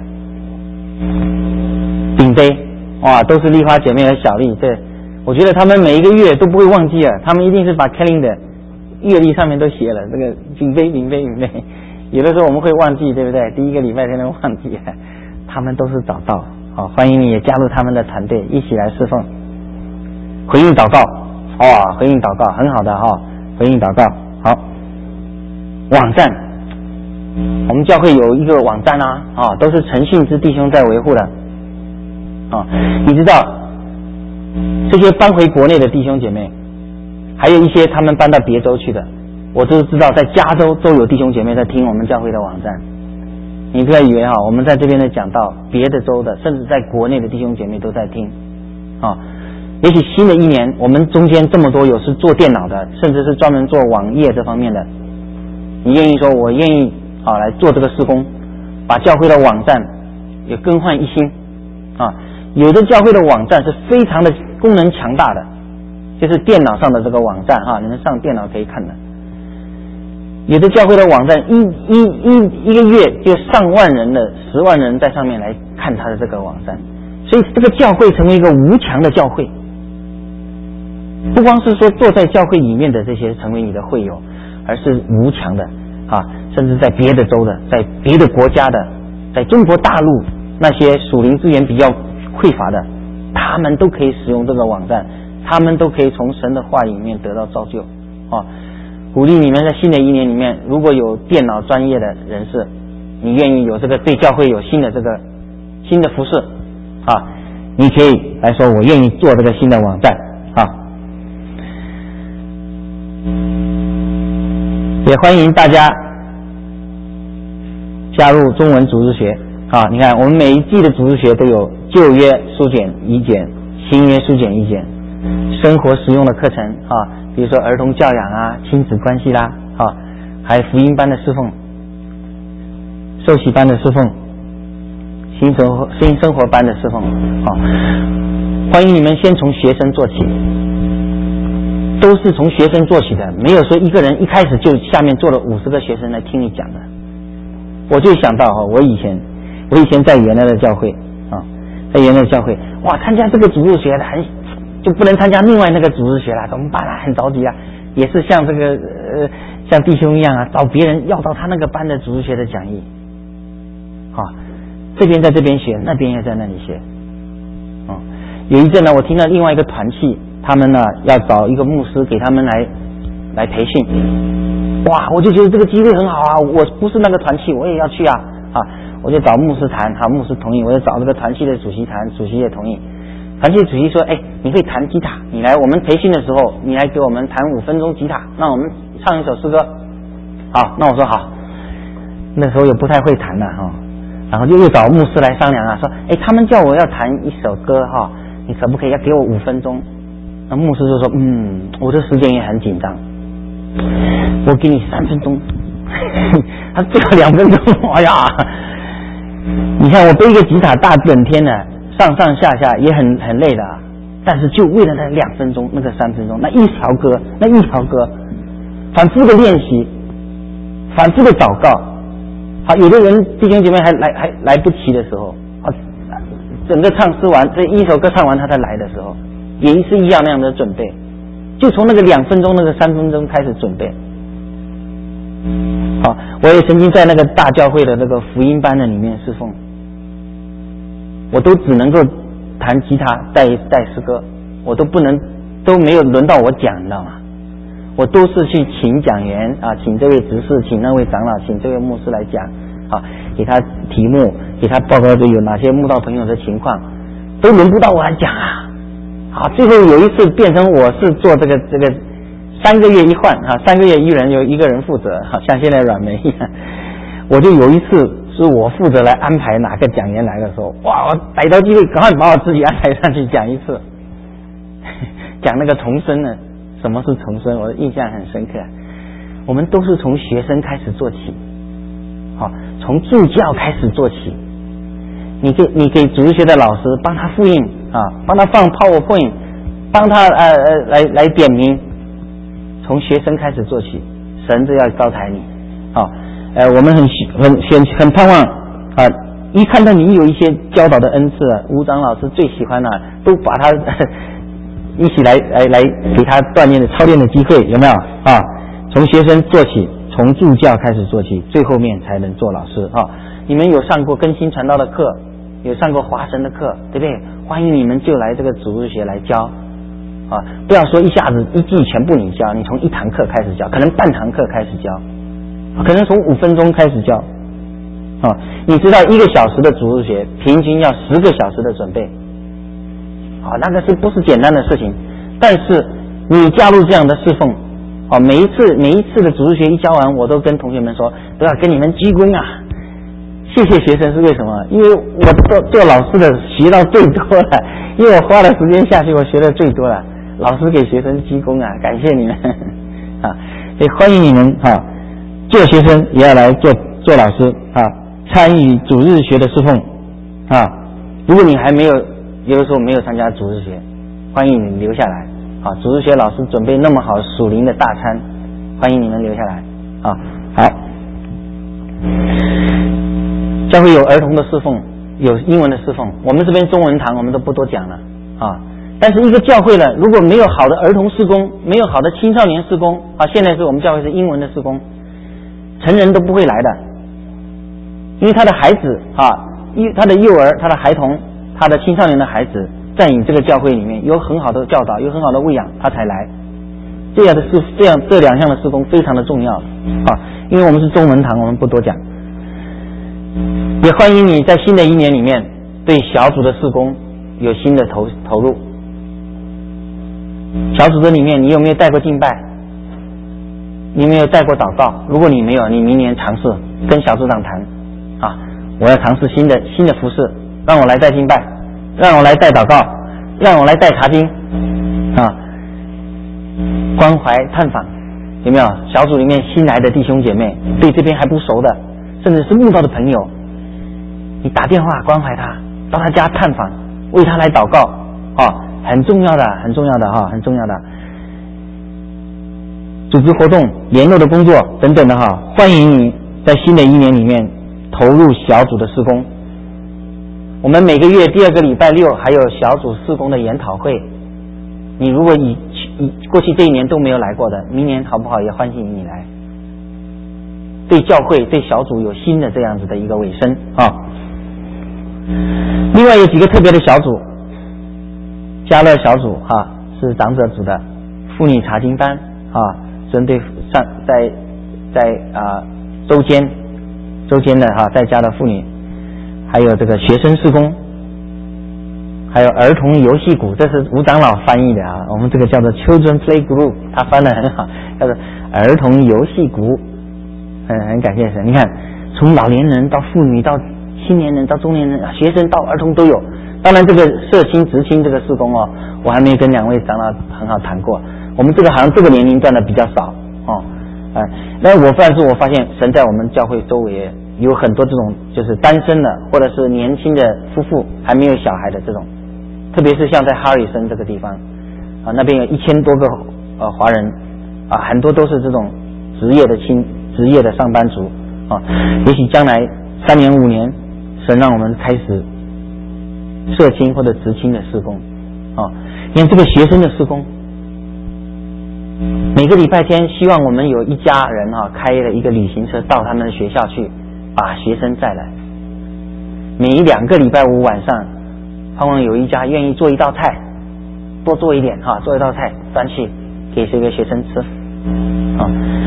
顶杯，哇，都是丽花姐妹和小丽，这我觉得他们每一个月都不会忘记啊，他们一定是把 calendar 月历上面都写了这个顶杯顶杯顶杯。有的时候我们会忘记，对不对？第一个礼拜天都忘记，他们都是找到。好，欢迎你也加入他们的团队，一起来侍奉。回应祷告，哇，回应祷告很好的哈，回应祷告好。网站，我们教会有一个网站啊，啊，都是诚信之弟兄在维护的。啊，你知道这些搬回国内的弟兄姐妹，还有一些他们搬到别州去的。我都知道，在加州都有弟兄姐妹在听我们教会的网站， 你不要以为哈，我们在这边的讲到别的州的，甚至在国内的弟兄姐妹都在听啊。也许新的一年，我们中间这么多有是做电脑的，甚至是专门做网页这方面的，你愿意说我愿意啊来做这个事工，把教会的网站也更换一新啊。有的教会的网站是非常的功能强大的，就是电脑上的这个网站哈，你们上电脑可以看的。有的教会的网站一一一一个月就上万人的十万人在上面来看他的这个网站，所以这个教会成为一个无墙的教会。不光是说坐在教会里面的这些成为你的会友，而是无墙的啊，甚至在别的州的，在别的国家的，在中国大陆那些属灵资源比较匮乏的，他们都可以使用这个网站，他们都可以从神的话语里面得到造就啊。鼓励你们在新的一年里面，如果有电脑专业的人士，你愿意有这个对教会有新的这个新的服侍啊，你可以来说我愿意做这个新的网站啊。也欢迎大家加入中文组织学啊！你看我们每一季的组织学都有旧约书简一简、新约书简一简，生活实用的课程啊，比如说儿童教养啊、亲子关系啦啊，还有福音班的侍奉、受洗班的侍奉、新生活新生活班的侍奉啊，欢迎你们先从学生做起。都是从学生做起的，没有说一个人一开始就下面坐了五十个学生来听你讲的。我就想到哈，我以前我以前在原来的教会啊，在原来的教会，哇，参加这个主日学的很就不能参加另外那个主日学了，怎么办啊？很着急啊，也是像这个呃像弟兄一样啊，找别人要到他那个班的主日学的讲义，啊，这边在这边学，那边也在那里学，啊，有一阵呢，我听到另外一个团契。他们呢要找一个牧师给他们来来培训，哇！我就觉得这个机会很好啊！我不是那个团契，我也要去啊！啊，我就找牧师谈，好，牧师同意，我就找这个团契的主席谈，主席也同意。团契主席说：“哎，你会弹吉他，你来我们培训的时候，你来给我们弹五分钟吉他，那我们唱一首诗歌。”好，那我说好。那时候也不太会弹了哈，然后就又找牧师来商量啊，说：“哎，他们叫我要弹一首歌哈，你可不可以要给我五分钟？”那牧师就说：“嗯，我的时间也很紧张，我给你三分钟。”他最后两分钟，哎呀，你看我背一个吉他大整天呢，上上下下也很很累的，但是就为了那两分钟，那个三分钟，那一条歌，那一条歌，反复的练习，反复的祷告。好，有的人弟兄姐妹还来还来不及的时候，啊，整个唱诗完，这一首歌唱完，他才来的时候。也是一样那样的准备，就从那个两分钟、那个三分钟开始准备。好，我也曾经在那个大教会的那个福音班的里面侍奉，我都只能够弹吉他、带带诗歌，我都不能都没有轮到我讲，你知道吗？我都是去请讲员啊，请这位执事，请那位长老，请这位牧师来讲啊，给他题目，给他报告有哪些慕道朋友的情况，都轮不到我来讲啊。好，最后有一次变成我是做这个这个三个月一换啊，三个月一人有一个人负责，好像现在软媒一样。我就有一次是我负责来安排哪个讲员来的时候，哇，我逮到机会赶快把我自己安排上去讲一次，讲那个重生呢，什么是重生，我的印象很深刻。我们都是从学生开始做起，好，从助教开始做起。你给你给主日学的老师帮他复印啊，帮他放 PowerPoint， 帮他呃呃来来点名，从学生开始做起，神就要高抬你啊。呃，我们很很很很盼望啊，一看到你有一些教导的恩赐，吴长老师最喜欢了，都把他一起来来来给他锻炼的操练的机会，有没有啊？从学生做起，从助教开始做起，最后面才能做老师啊。你们有上过更新传道的课，有上过华神的课，对不对？欢迎你们就来这个主日学来教啊！不要说一下子一季全部你教，你从一堂课开始教，可能半堂课开始教，可能从五分钟开始教啊！你知道一个小时的主日学平均要十个小时的准备，啊，那个是不是简单的事情？但是你加入这样的侍奉，啊，每一次每一次的主日学一教完，我都跟同学们说，都要跟你们鞠躬啊！ 谢谢学生是为什么？因为我做做老师的学到最多了，因为我花了时间下去，我学的最多了。老师给学生鞠躬啊，感谢你们啊！所以欢迎你们啊，做学生也要来做做老师啊，参与主日学的侍奉啊。如果你还没有，有的时候没有参加主日学，欢迎你留下来啊！主日学老师准备那么好属灵的大餐，欢迎你们留下来啊！好。教会有儿童的侍奉，有英文的侍奉，我们这边中文堂我们都不多讲了啊。但是一个教会呢，如果没有好的儿童事工，没有好的青少年事工啊，现在是我们教会是英文的事工，成人都不会来的，因为他的孩子啊，他的幼儿、他的孩童、他的青少年的孩子，在你这个教会里面有很好的教导，有很好的喂养，他才来。这样的事，这样这两项的事工非常的重要啊，因为我们是中文堂，我们不多讲。也欢迎你在新的一年里面对小组的事工有新的投投入。小组的里面，你有没有带过敬拜？你有没有带过祷告？如果你没有，你明年尝试跟小组长谈啊，我要尝试新的新的服事，让我来带敬拜，让我来带祷告，让我来带查经啊，关怀探访，有没有？小组里面新来的弟兄姐妹，对这边还不熟的，甚至是慕道的朋友，你打电话关怀他，到他家探访，为他来祷告啊，很重要的，很重要的哈，很重要的。组织活动、联络的工作等等的哈，欢迎你在新的一年里面投入小组的事工。我们每个月第二个礼拜六还有小组事工的研讨会，你如果以以过去这一年都没有来过的，明年好不好也欢迎你来。对教会、对小组有新的这样子的一个尾声啊。另外有几个特别的小组，家乐小组哈、啊、是长者组的，妇女查经班啊，针对上在在啊周间周间的哈、啊、在家的妇女，还有这个学生事工，还有儿童游戏谷，这是吴长老翻译的啊，我们这个叫做 Children Play Group， 他翻得很好，叫做儿童游戏谷。很很感谢神，你看从老年人到妇女到青年人到中年人，学生到儿童都有。当然这个社青职青这个事工哦，我还没跟两位长老很好谈过，我们这个好像这个年龄段的比较少哦。啊、呃，那我但是我发现神在我们教会周围有很多这种就是单身的或者是年轻的夫妇还没有小孩的这种，特别是像在哈里森这个地方啊，那边有一千多个呃华人啊，很多都是这种职业的亲职业的上班族啊，也许将来三年五年，神让我们开始社青或者职青的事工啊。你看这个学生的事工，每个礼拜天希望我们有一家人啊开了一个旅行车到他们的学校去把学生载来，每两个礼拜五晚上盼望有一家愿意做一道菜，多做一点哈、啊，做一道菜端去给这个学生吃啊。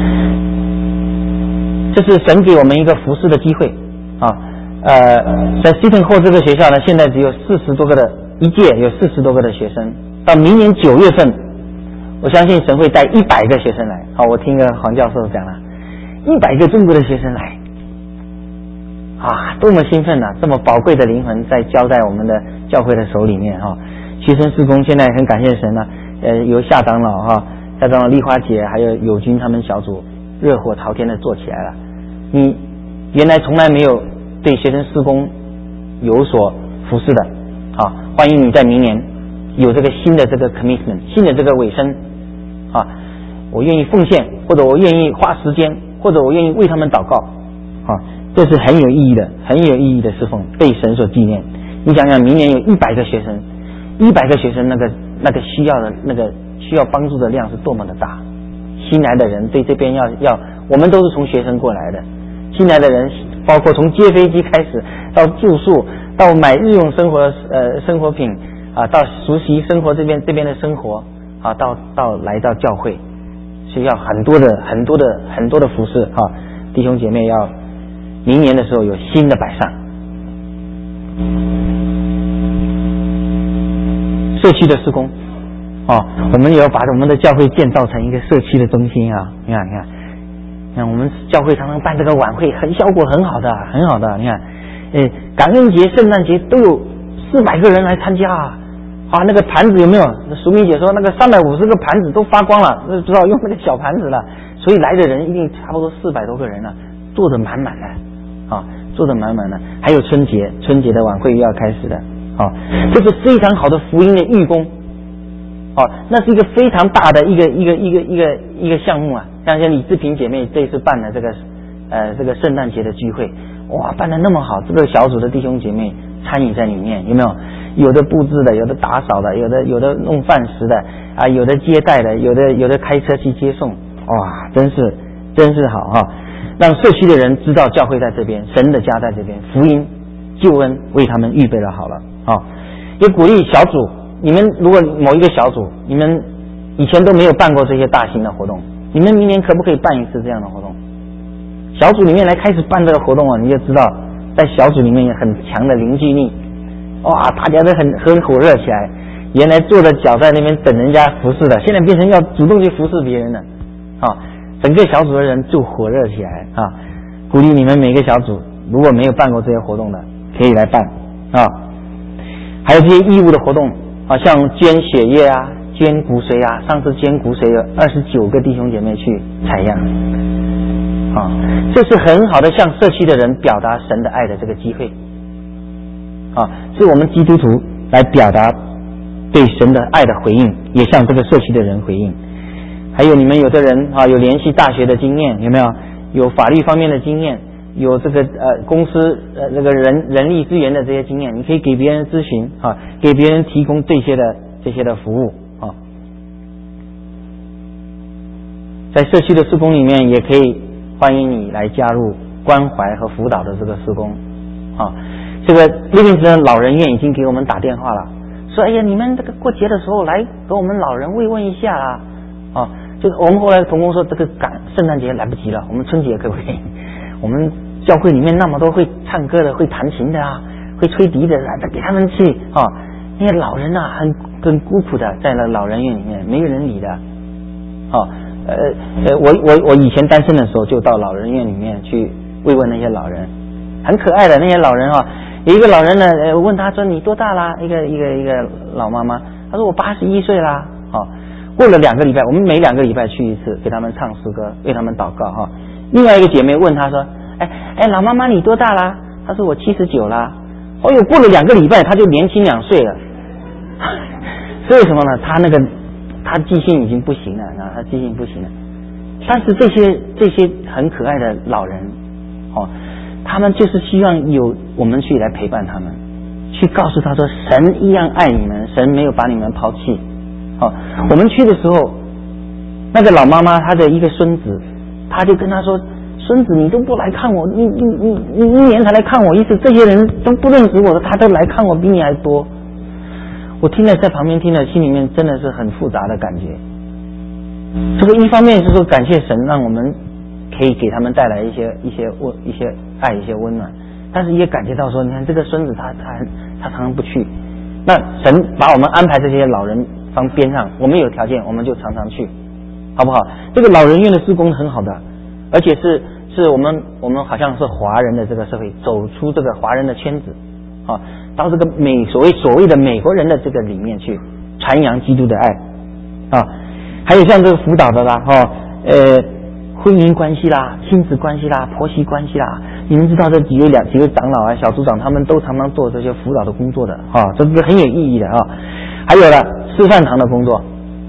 这是神给我们一个服侍的机会啊。呃，在 Seton Hall 这个学校呢，现在只有四十多个的一届，有四十多个的学生。到明年九月份，我相信神会带一百个学生来。好，我听个黄教授讲了，一百个中国的学生来，啊，多么兴奋呐、啊！这么宝贵的灵魂在交在我们的教会的手里面哈、啊。学生事工现在很感谢神呢、啊，呃，由夏长老哈、啊、夏长老丽花姐还有友军他们小组热火朝天的做起来了。你原来从来没有对学生事工有所服侍的啊，欢迎你在明年有这个新的这个 commitment， 新的这个尾声啊，我愿意奉献，或者我愿意花时间，或者我愿意为他们祷告啊，这是很有意义的，很有意义的侍奉，被神所纪念。你想想，明年有一百个学生，一百个学生，那个那个需要的那个需要帮助的量是多么的大。新来的人对这边要要，我们都是从学生过来的，新来的人包括从接飞机开始，到住宿，到买日用生活呃生活品啊，到熟悉生活这边这边的生活啊，到到来到教会，需要很多的很多的很多的服侍啊，弟兄姐妹要明年的时候有新的摆上。社区的事工啊，我们也要把我们的教会建造成一个社区的中心啊！你看，你看，你看，我们教会常常办这个晚会，很效果很好的，很好的。你看， 哎，感恩节、圣诞节都有四百个人来参加啊！啊，那个盘子有没有？淑敏姐说那个三百五十个盘子都发光了，那知道用那个小盘子了，所以来的人一定差不多四百多个人了，坐得满满的，啊，坐得满满的。还有春节，春节的晚会又要开始了，啊，这是非常好的福音的预功，哦、啊，那是一个非常大的一个一个一个一个一个项目啊。像像李志平姐妹这一次办的这个呃这个圣诞节的聚会，哇，办得那么好，这个小组的弟兄姐妹参与在里面，有没有？有的布置的，有的打扫的，有的有的弄饭食的啊，有的接待的，有的有的开车去接送，哇，真是真是好哈、啊！让社区的人知道教会在这边，神的家在这边，福音救恩为他们预备了好了啊！也鼓励小组，你们如果某一个小组，你们以前都没有办过这些大型的活动，你们明年可不可以办一次这样的活动？小组里面来开始办这个活动啊，你就知道在小组里面有很强的凝聚力。哇，大家都很很火热起来，原来坐着脚在那边等人家服侍的，现在变成要主动去服侍别人了，啊，整个小组的人就火热起来啊！鼓励你们每个小组，如果没有办过这些活动的，可以来办啊。还有这些义务的活动啊，像捐血液啊、捐骨髓啊，上次捐骨髓有二十九个弟兄姐妹去采样，啊，这是很好的向社区的人表达神的爱的这个机会。啊，是我们基督徒来表达对神的爱的回应，也向这个社区的人回应。还有你们有的人啊，有联系大学的经验，有没有？有法律方面的经验，有这个呃公司呃这个人人力资源的这些经验，你可以给别人咨询啊，给别人提供这些的这些的服务啊。在社区的事工里面，也可以欢迎你来加入关怀和辅导的这个事工啊。这个利宾斯老人院已经给我们打电话了，说哎呀，你们这个过节的时候来给我们老人慰问一下啦，啊，就是我们后来同工说这个赶圣诞节来不及了，我们春节可不可以？我们教会里面那么多会唱歌的、会弹琴的啊、会吹笛的，再给他们去啊。那些老人啊，很很孤苦的，在那老人院里面没有人理的，啊，呃呃，我我我以前单身的时候就到老人院里面去慰问那些老人，很可爱的那些老人啊。有一个老人呢，呃，问他说你多大啦？一个一个一个老妈妈，他说我八十一岁啦。哦，过了两个礼拜，我们每两个礼拜去一次，给他们唱诗歌，为他们祷告哈、哦。另外一个姐妹问他说，哎哎，老妈妈你多大啦？他说我七十九啦。哦哟，过了两个礼拜他就年轻两岁了。是为什么呢？他那个他记性已经不行了，啊，他记性不行了。但是这些这些很可爱的老人，哦。他们就是希望有我们去来陪伴他们，去告诉他说神一样爱你们，神没有把你们抛弃。好、哦，我们去的时候，那个老妈妈她的一个孙子，他就跟他说，孙子你都不来看我，你你你你一年才来看我一次，这些人都不认识我的，他都来看我比你还多。我听了在旁边听了，心里面真的是很复杂的感觉。这个一方面是说感谢神让我们可以给他们带来一些一些温一些爱一些温暖，但是也感觉到说，你看这个孙子他他他常常不去，那神把我们安排这些老人方边上，我们有条件我们就常常去，好不好？这个老人院的事工很好的，而且是是我们我们好像是华人的这个社会走出这个华人的圈子啊，到这个美所谓所谓的美国人的这个里面去传扬基督的爱啊，还有像这个辅导的啦哈、哦、呃。婚姻关系啦，亲子关系啦，婆媳关系啦，你们知道这几位两几位长老啊、小组长，他们都常常做这些辅导的工作的啊，这是很有意义的啊。还有了示范堂的工作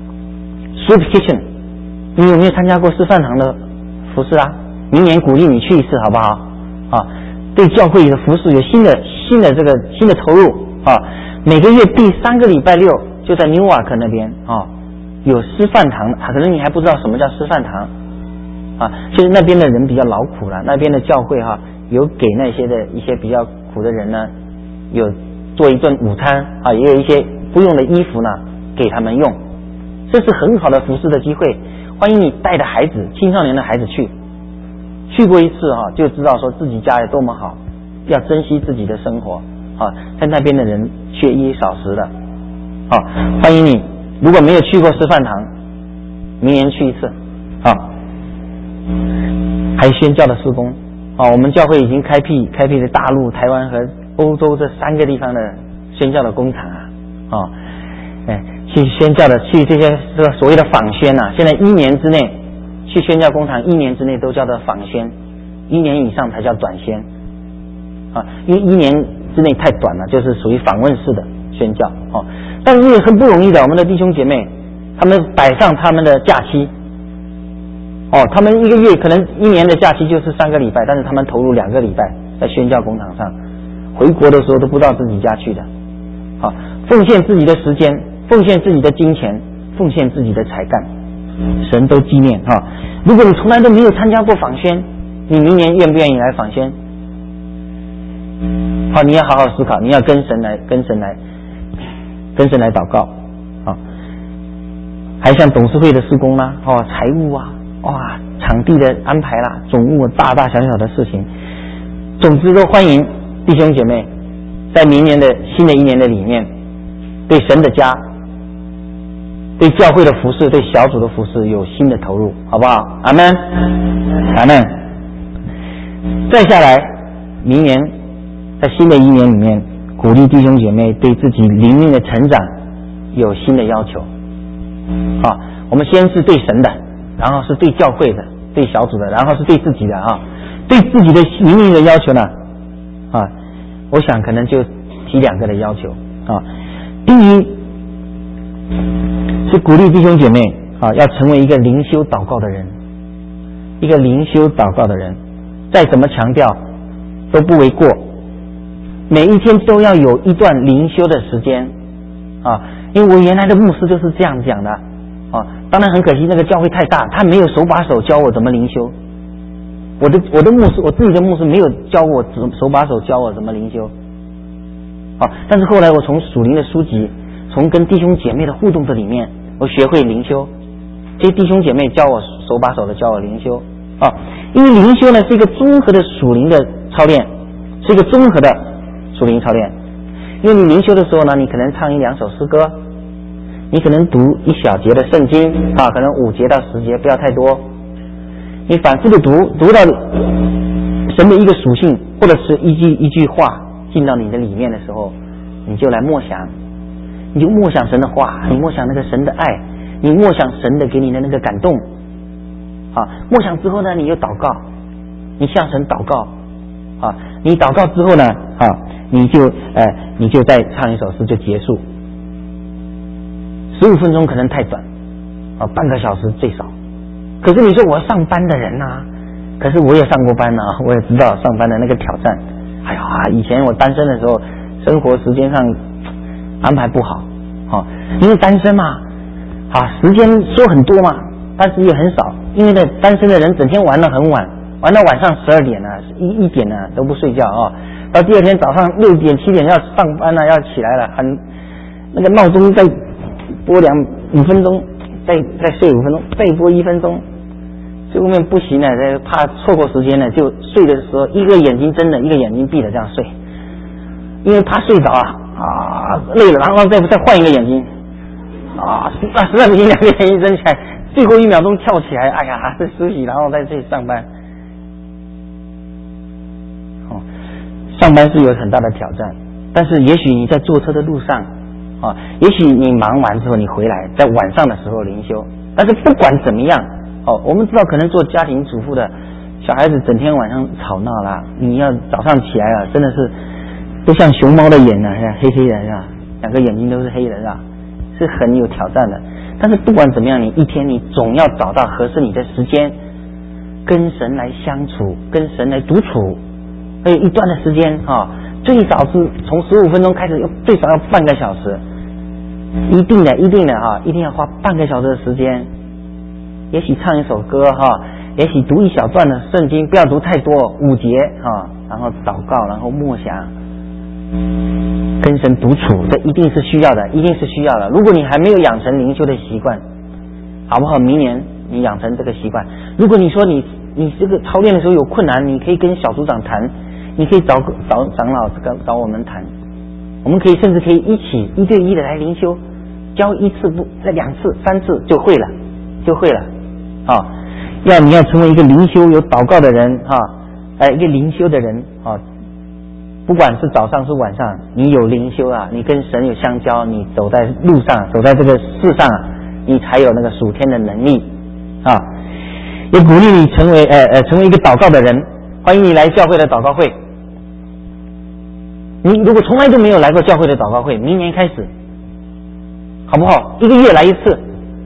，Soup Kitchen， 你有没有参加过示范堂的服事啊？明年鼓励你去一次，好不好？啊，对教会的服事有新的新的这个新的投入啊。每个月第三个礼拜六就在 Newark 那边啊，有示范堂，可能你还不知道什么叫示范堂。啊，其实那边的人比较劳苦了，那边的教会哈、啊，有给那些的一些比较苦的人呢，有做一顿午餐啊，也有一些不用的衣服呢给他们用，这是很好的服侍的机会。欢迎你带着孩子、青少年的孩子去，去过一次哈、啊，就知道说自己家有多么好，要珍惜自己的生活啊，在那边的人缺衣少食的，啊，欢迎你，如果没有去过示范堂，明年去一次啊。还有宣教的事工哦，我们教会已经开辟开辟了大陆、台湾和欧洲这三个地方的宣教的工厂啊，哦，哎，去宣教的，去这些这个所谓的访宣啊，现在一年之内去宣教工厂，一年之内都叫做访宣，一年以上才叫短宣啊，因为一年之内太短了，就是属于访问式的宣教哦。但是也很不容易的，我们的弟兄姐妹，他们摆上他们的假期。哦，他们一个月可能一年的假期就是三个礼拜，但是他们投入两个礼拜在宣教工厂上，回国的时候都不知道自己家去的。好，奉献自己的时间，奉献自己的金钱，奉献自己的才干，神都纪念哈。如果你从来都没有参加过访宣，你明年愿不愿意来访宣？好，你要好好思考，你要跟神来，跟神来，跟神来祷告。好，还像董事会的事工啦，哦，财务啊。哇，场地的安排啦，总务大大小小的事情，总之都欢迎弟兄姐妹在明年的新的一年的里面，对神的家、对教会的服事、对小组的服事有新的投入，好不好？阿们，阿们。再下来，明年在新的一年里面，鼓励弟兄姐妹对自己灵命的成长有新的要求。好，我们先是对神的。然后是对教会的，对小组的，然后是对自己的啊，对自己的灵命的要求呢，啊，我想可能就提两个的要求啊。第一是鼓励弟兄姐妹啊，要成为一个灵修祷告的人，一个灵修祷告的人，再怎么强调都不为过，每一天都要有一段灵修的时间啊，因为我原来的牧师就是这样讲的。啊，当然很可惜，那个教会太大，他没有手把手教我怎么灵修。我的我的牧师，我自己的牧师没有教我手把手教我怎么灵修。啊，但是后来我从属灵的书籍，从跟弟兄姐妹的互动的里面，我学会灵修。这些弟兄姐妹教我手把手的教我灵修。啊，因为灵修呢是一个综合的属灵的操练，是一个综合的属灵操练。因为你灵修的时候呢，你可能唱一两首诗歌。你可能读一小节的圣经啊，可能五节到十节，不要太多。你反复的读，读到神的一个属性，或者是一句一句话进到你的里面的时候，你就来默想，你就默想神的话，你默想那个神的爱，你默想神的给你的那个感动啊。默想之后呢，你就祷告，你向神祷告啊。你祷告之后呢啊，你就呃，你就再唱一首诗就结束。十五分钟可能太短，啊，半个小时最少。可是你说我上班的人啊，可是我也上过班啊，我也知道上班的那个挑战。哎呀，以前我单身的时候，生活时间上安排不好，啊，因为单身嘛，啊，时间说很多嘛，但是也很少，因为呢，单身的人整天玩到很晚，玩到晚上十二点呢、啊，一一点呢、啊、都不睡觉啊，到第二天早上六点七点要上班了、啊，要起来了，很那个闹钟在。播两五分钟，再再睡五分钟，再播一分钟，最后面不行了，怕错过时间了，就睡的时候一个眼睛睁着，一个眼睛闭着这样睡，因为怕睡着啊啊累了，然后再再换一个眼睛啊，实在实在不行，两个眼睛睁起来，最后一秒钟跳起来，哎呀，再休息，然后再去上班。哦，上班是有很大的挑战，但是也许你在坐车的路上。啊，也许你忙完之后你回来，在晚上的时候灵修，但是不管怎么样，哦，我们知道可能做家庭主妇的小孩子整天晚上吵闹啦，你要早上起来啊，真的是都像熊猫的眼啊，黑黑的啊，两个眼睛都是黑的啊，是很有挑战的。但是不管怎么样，你一天你总要找到合适你的时间，跟神来相处，跟神来独处，而且一段的时间啊。最少是从十五分钟开始，最少要半个小时，一定的，一定的哈，一定要花半个小时的时间。也许唱一首歌哈，也许读一小段的圣经，不要读太多，五节哈，然后祷告，然后默想，跟神独处，这一定是需要的，一定是需要的。如果你还没有养成灵修的习惯，好不好？明年你养成这个习惯。如果你说你你这个操练的时候有困难，你可以跟小组长谈。你可以找找长老跟找我们谈，我们可以甚至可以一起一对一的来灵修，教一次不，再两次三次就会了，就会了。啊，要你要成为一个灵修有祷告的人啊， 呃一个灵修的人啊，不管是早上是晚上，你有灵修啊，你跟神有相交，你走在路上，走在这个世上啊，你才有那个属天的能力啊。也鼓励你成为呃呃成为一个祷告的人，欢迎你来教会的祷告会。你如果从来都没有来过教会的祷告会，明年开始，好不好？一个月来一次，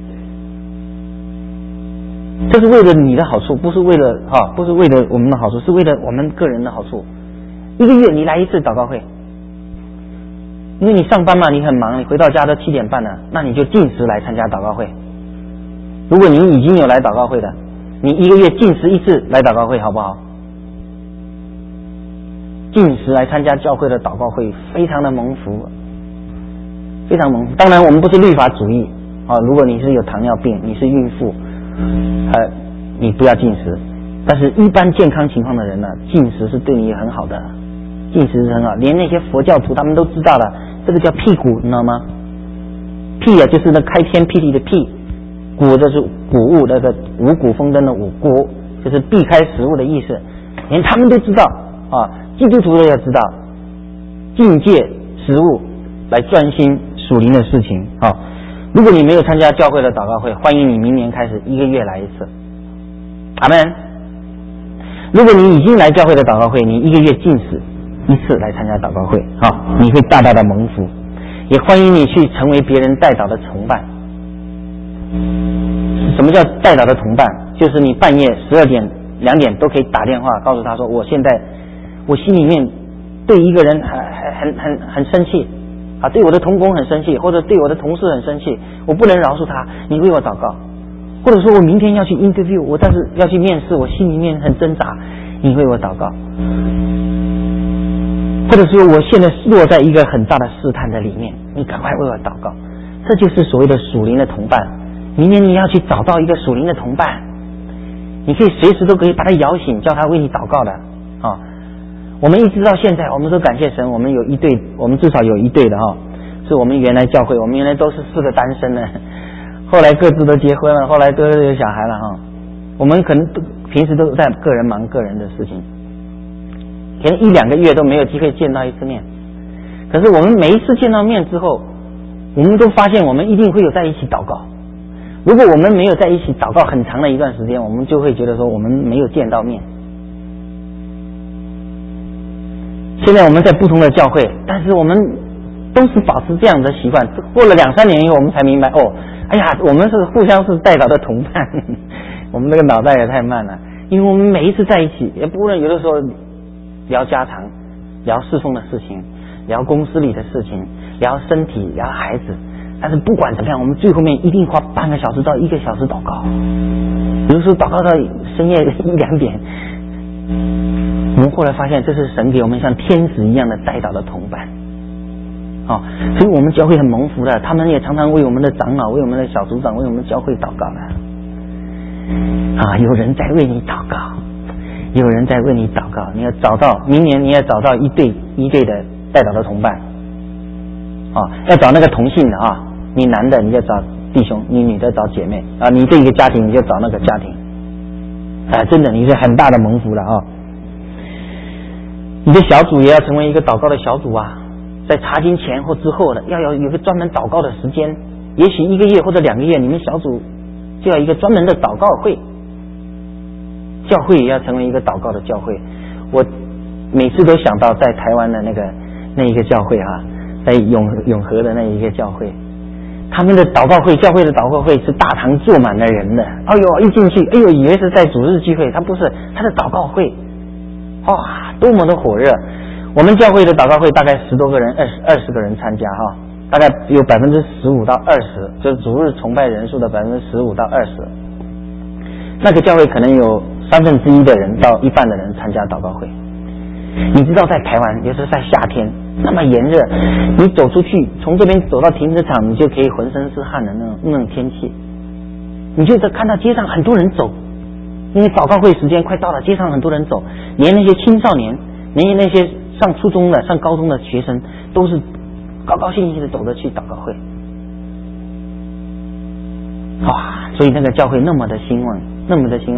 这是为了你的好处，不是为了哈、啊，不是为了我们的好处，是为了我们个人的好处。一个月你来一次祷告会，因为你上班嘛，你很忙，你回到家都七点半了，那你就定时来参加祷告会。如果你已经有来祷告会的，你一个月定时一次来祷告会，好不好？定时来参加教会的祷告会，非常的蒙福，非常蒙福。当然，我们不是律法主义啊。如果你是有糖尿病，你是孕妇，呃，你不要禁食。但是，一般健康情况的人呢，禁食是对你很好的。禁食是很好，连那些佛教徒他们都知道了，这个叫辟谷，你知道吗？辟啊，就是那开天辟地的辟，谷就是谷物，那个五谷丰登的五谷，就是避开食物的意思。连他们都知道啊，基督徒都要知道，禁戒食物，来专心属灵的事情啊。如果你没有参加教会的祷告会，欢迎你明年开始一个月来一次。阿们。如果你已经来教会的祷告会，你一个月禁食一次来参加祷告会啊，你会大大的蒙福。也欢迎你去成为别人代祷的同伴。什么叫代祷的同伴？就是你半夜十二点、两点都可以打电话告诉他说，我现在我心里面对一个人很很很很生气啊，对我的同工很生气，或者对我的同事很生气，我不能饶恕他，你为我祷告。或者说我明天要去 interview， 我但是要去面试，我心里面很挣扎，你为我祷告。或者说我现在落在一个很大的试探的里面，你赶快为我祷告。这就是所谓的属灵的同伴。明年你要去找到一个属灵的同伴，你可以随时都可以把他摇醒，叫他为你祷告的啊。我们一直到现在，我们都感谢神，我们有一对，我们至少有一对的哈，是我们原来教会，我们原来都是四个单身的，后来各自都结婚了，后来都有小孩了哈。我们可能都平时都在个人忙个人的事情，可能一两个月都没有机会见到一次面。可是我们每一次见到面之后，我们都发现我们一定会有在一起祷告。如果我们没有在一起祷告很长的一段时间，我们就会觉得说我们没有见到面。现在我们在不同的教会，但是我们都是保持这样的习惯。过了两三年以后，我们才明白哦，哎呀，我们是互相是代祷的同伴。我们这个脑袋也太慢了，因为我们每一次在一起，也不论有的时候聊家常，聊侍奉的事情，聊公司里的事情，聊身体，聊孩子。但是不管怎么样，我们最后面一定花半个小时到一个小时祷告，有的时候祷告到深夜一两点。我们后来发现，这是神给我们像天使一样的代祷的同伴。哦，所以我们教会很蒙福的，他们也常常为我们的长老、为我们的小组长、为我们教会祷告的。啊，有人在为你祷告，有人在为你祷告。你要找到明年，你要找到一对一对的代祷的同伴。啊，要找那个同性的啊，你男的你就找弟兄，你女的找姐妹啊，你这一个家庭你就找那个家庭。啊，真的你是很大的蒙福了啊！你的小组也要成为一个祷告的小组啊，在查经前或之后的，要有有个专门祷告的时间，也许一个月或者两个月，你们小组就要一个专门的祷告会。教会也要成为一个祷告的教会。我每次都想到在台湾的那个那一个教会啊，在永永和的那一个教会，他们的祷告会，教会的祷告会是大堂坐满了人的。哎呦，一进去，哎呦，以为是在主日聚会，他不是，他的祷告会，哇，多么的火热！我们教会的祷告会大概十多个人，二十二十个人参加哈，大概有百分之十五到二十，就是主日崇拜人数的百分之十五到二十。那个教会可能有三分之一的人到一半的人参加祷告会。你知道在台湾，尤其是在夏天那么炎热，你走出去，从这边走到停车场，你就可以浑身是汗的那种那种天气。你就在看到街上很多人走，因为祷告会时间快到了，街上很多人走，连那些青少年，连那些上初中的、上高中的学生，都是高高兴兴的走着去祷告会。哇！所以那个教会那么的兴旺，那么的兴旺，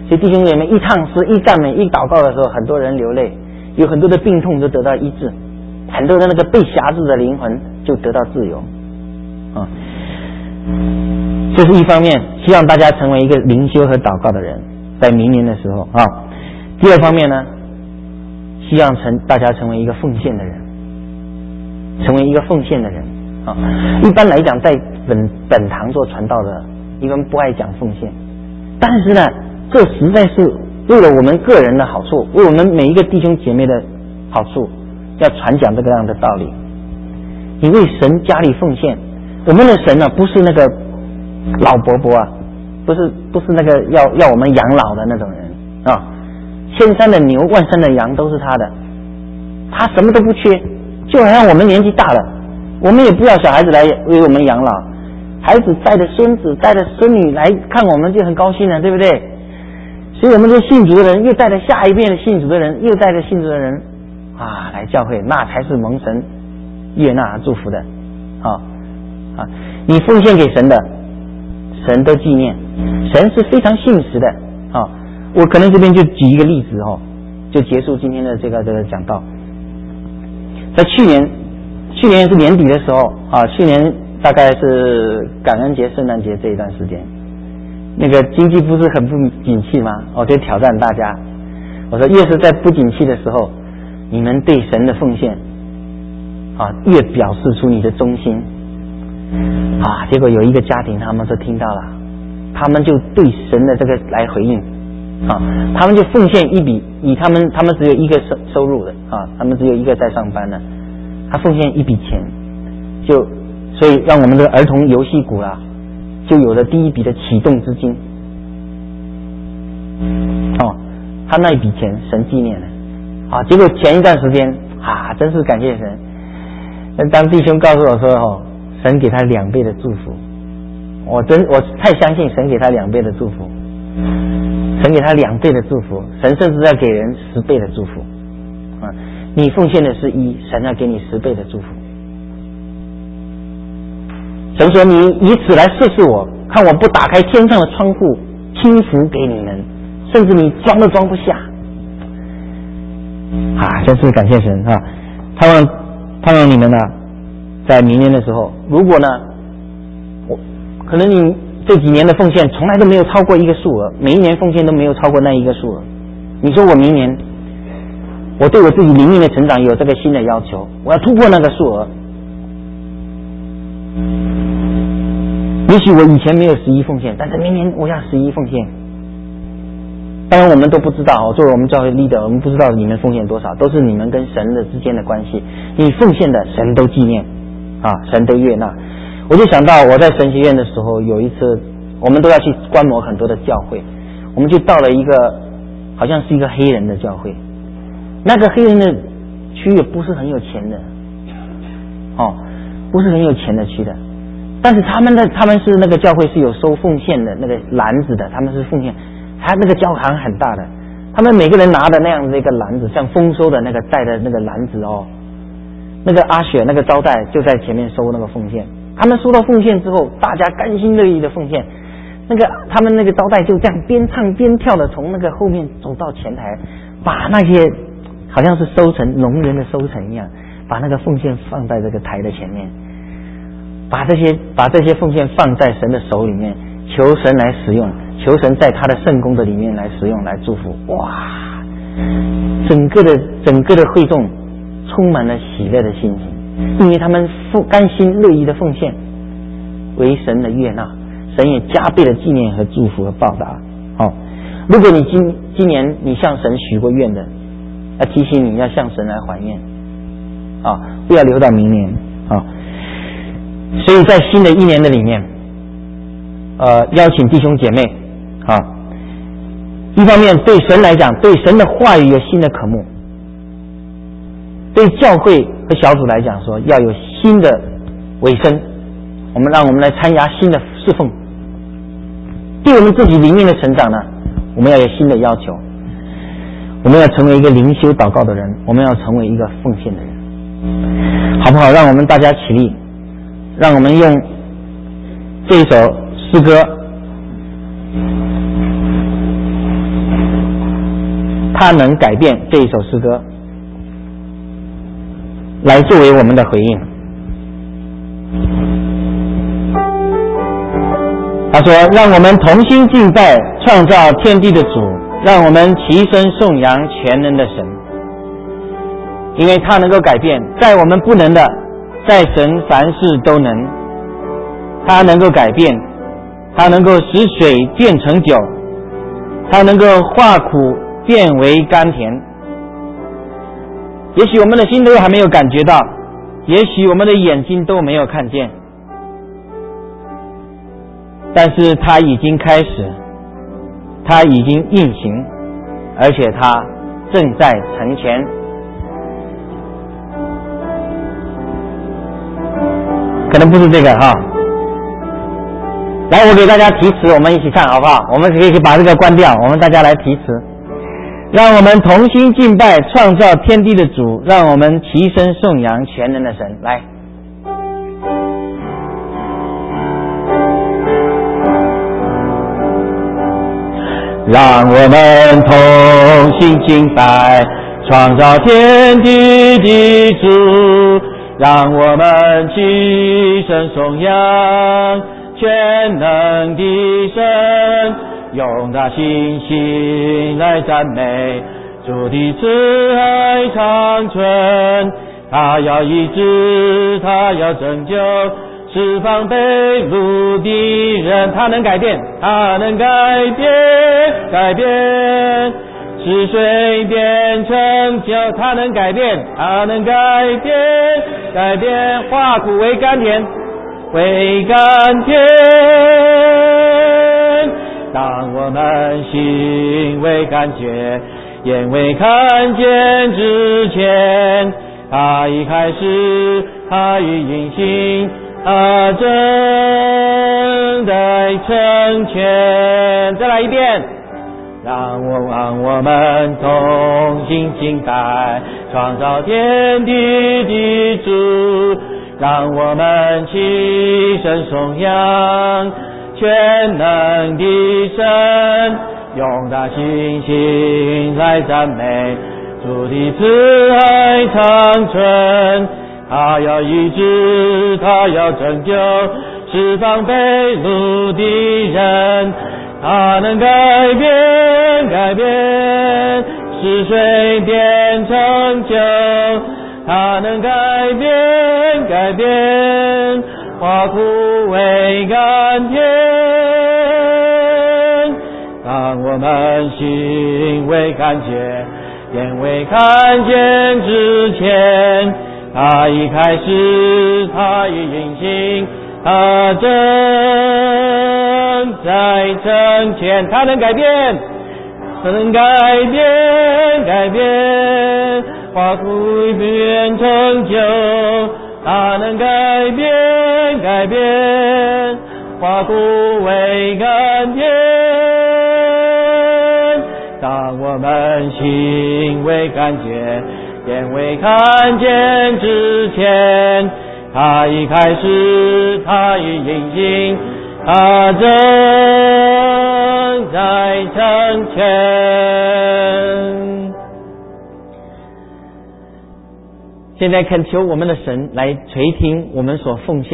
所以弟兄姐妹一唱诗、一赞美、一祷告的时候，很多人流泪，有很多的病痛就得到医治，很多的那个被辖制的灵魂就得到自由。啊，这是一方面，希望大家成为一个灵修和祷告的人，在明年的时候啊。第二方面呢，希望成大家成为一个奉献的人，成为一个奉献的人啊。一般来讲，在本本堂做传道的，一般不爱讲奉献，但是呢，这实在是为了我们个人的好处，为我们每一个弟兄姐妹的好处，要传讲这个样的道理。你为神家里奉献，我们的神呢、啊，不是那个老伯伯啊，不是不是那个要要我们养老的那种人啊。千山的牛，万山的羊都是他的，他什么都不缺。就好像我们年纪大了，我们也不要小孩子来为我们养老，孩子带着孙子带着孙女来看我们就很高兴了，对不对？所以我们这信主的人又带着下一遍的信主的人，又带着信主的人啊来教会，那才是蒙神悦纳祝福的啊啊！你奉献给神的，神都纪念，神是非常信实的啊。我可能这边就举一个例子哦，就结束今天的这个这个讲道。在去年，去年是年底的时候啊，去年大概是感恩节、圣诞节这一段时间，那个经济不是很不景气吗？我就挑战大家，我说越是在不景气的时候，你们对神的奉献啊，越表示出你的忠心啊。结果有一个家庭，他们就听到了，他们就对神的这个来回应。啊，他们就奉献一笔，以他们他们只有一个收收入的啊，他们只有一个在上班的，他奉献一笔钱，就所以让我们这个儿童游戏股啦，就有了第一笔的启动资金。哦，他那一笔钱神纪念了啊，结果前一段时间啊，真是感谢神。当弟兄告诉我说哦，神给他两倍的祝福，我真我太相信神给他两倍的祝福。神给他两倍的祝福，神甚至要给人十倍的祝福啊！你奉献的是一，神要给你十倍的祝福。神说：“你以此来试试我，看我不打开天上的窗户，倾福给你们，甚至你装都装不下。”啊，真是感谢神啊！盼望盼望你们呢，在明年的时候，如果呢，我可能你。这几年的奉献从来都没有超过一个数额，每一年奉献都没有超过那一个数额。你说我明年，我对我自己灵命的成长有这个新的要求，我要突破那个数额。也许我以前没有十一奉献，但是明年我要十一奉献。当然我们都不知道，作为我们教会 leader， 我们不知道你们奉献多少，都是你们跟神的之间的关系。你奉献的，神都纪念啊，神都悦纳。我就想到我在神学院的时候，有一次我们都要去观摩很多的教会，我们就到了一个好像是一个黑人的教会，那个黑人的区也不是很有钱的哦，不是很有钱的区的，但是他们的他们是那个教会是有收奉献的那个篮子的，他们是奉献，他那个教堂很大的，他们每个人拿的那样的一个篮子，像丰收的那个带的那个篮子哦，那个阿雪那个招待就在前面收那个奉献。他们收到奉献之后，大家甘心乐意的奉献。那个他们那个招待就这样边唱边跳的从那个后面走到前台，把那些好像是收成农人的收成一样，把那个奉献放在这个台的前面，把这些把这些奉献放在神的手里面，求神来使用，求神在他的圣工的里面来使用来祝福。哇，整个的整个的会众充满了喜乐的心情。因为他们甘心乐意的奉献，为神的悦纳，神也加倍的纪念和祝福和报答。哦，如果你今今年你向神许过愿的，要提醒你要向神来还愿，啊、哦，不要留到明年啊、哦。所以在新的一年的里面，呃，邀请弟兄姐妹啊、哦，一方面对神来讲，对神的话语有新的渴慕。对教会和小组来讲说，要有新的尾声，我们让我们来参加新的侍奉。对我们自己灵命的成长呢，我们要有新的要求，我们要成为一个灵修祷告的人，我们要成为一个奉献的人，好不好？让我们大家起立，让我们用这一首诗歌他能改变这一首诗歌，来作为我们的回应。他说：让我们同心敬拜创造天地的主，让我们齐声颂扬全能的神，因为他能够改变在我们不能的，在神凡事都能。他能够改变，他能够使水变成酒，他能够化苦变为甘甜。也许我们的心都还没有感觉到，也许我们的眼睛都没有看见，但是他已经开始，他已经运行，而且他正在成全。可能不是这个哈，来，我给大家提词，我们一起唱好不好？我们可以把这个关掉，我们大家来提词。让我们同心敬拜创造天地的主，让我们齐声颂扬全能的神。来，让我们同心敬拜创造天地的主，让我们齐声颂扬全能的神，用他信心来赞美主的慈爱长存。他要医治，他要拯救，释放被掳的人。他能改变，他能改变，改变使水变成酒。他能改变，他能改变，改变化苦为甘甜，为甘甜。当我们心未感觉，眼未看见之前，他已开始，他已运行，他正在成全。再来一遍，让我让我们同心敬拜创造天地的主，让我们齐声颂扬全能的神，用他信心来赞美主的慈爱长存。他要医治，他要拯救，释放被掳的人。他能改变，改变使水变成酒。他能改变，改变化苦为甘甜。当我们心未感觉，眼未看见之前，他已开始，他已运行，他正在成全。他能改变，他能改变，改变化苦变成酒。他能改变，改变化苦为甘甜。当我们心未感觉，眼未看见之前，他已开始，他已运行，他正在成全。现在恳求我们的神来垂听我们所奉献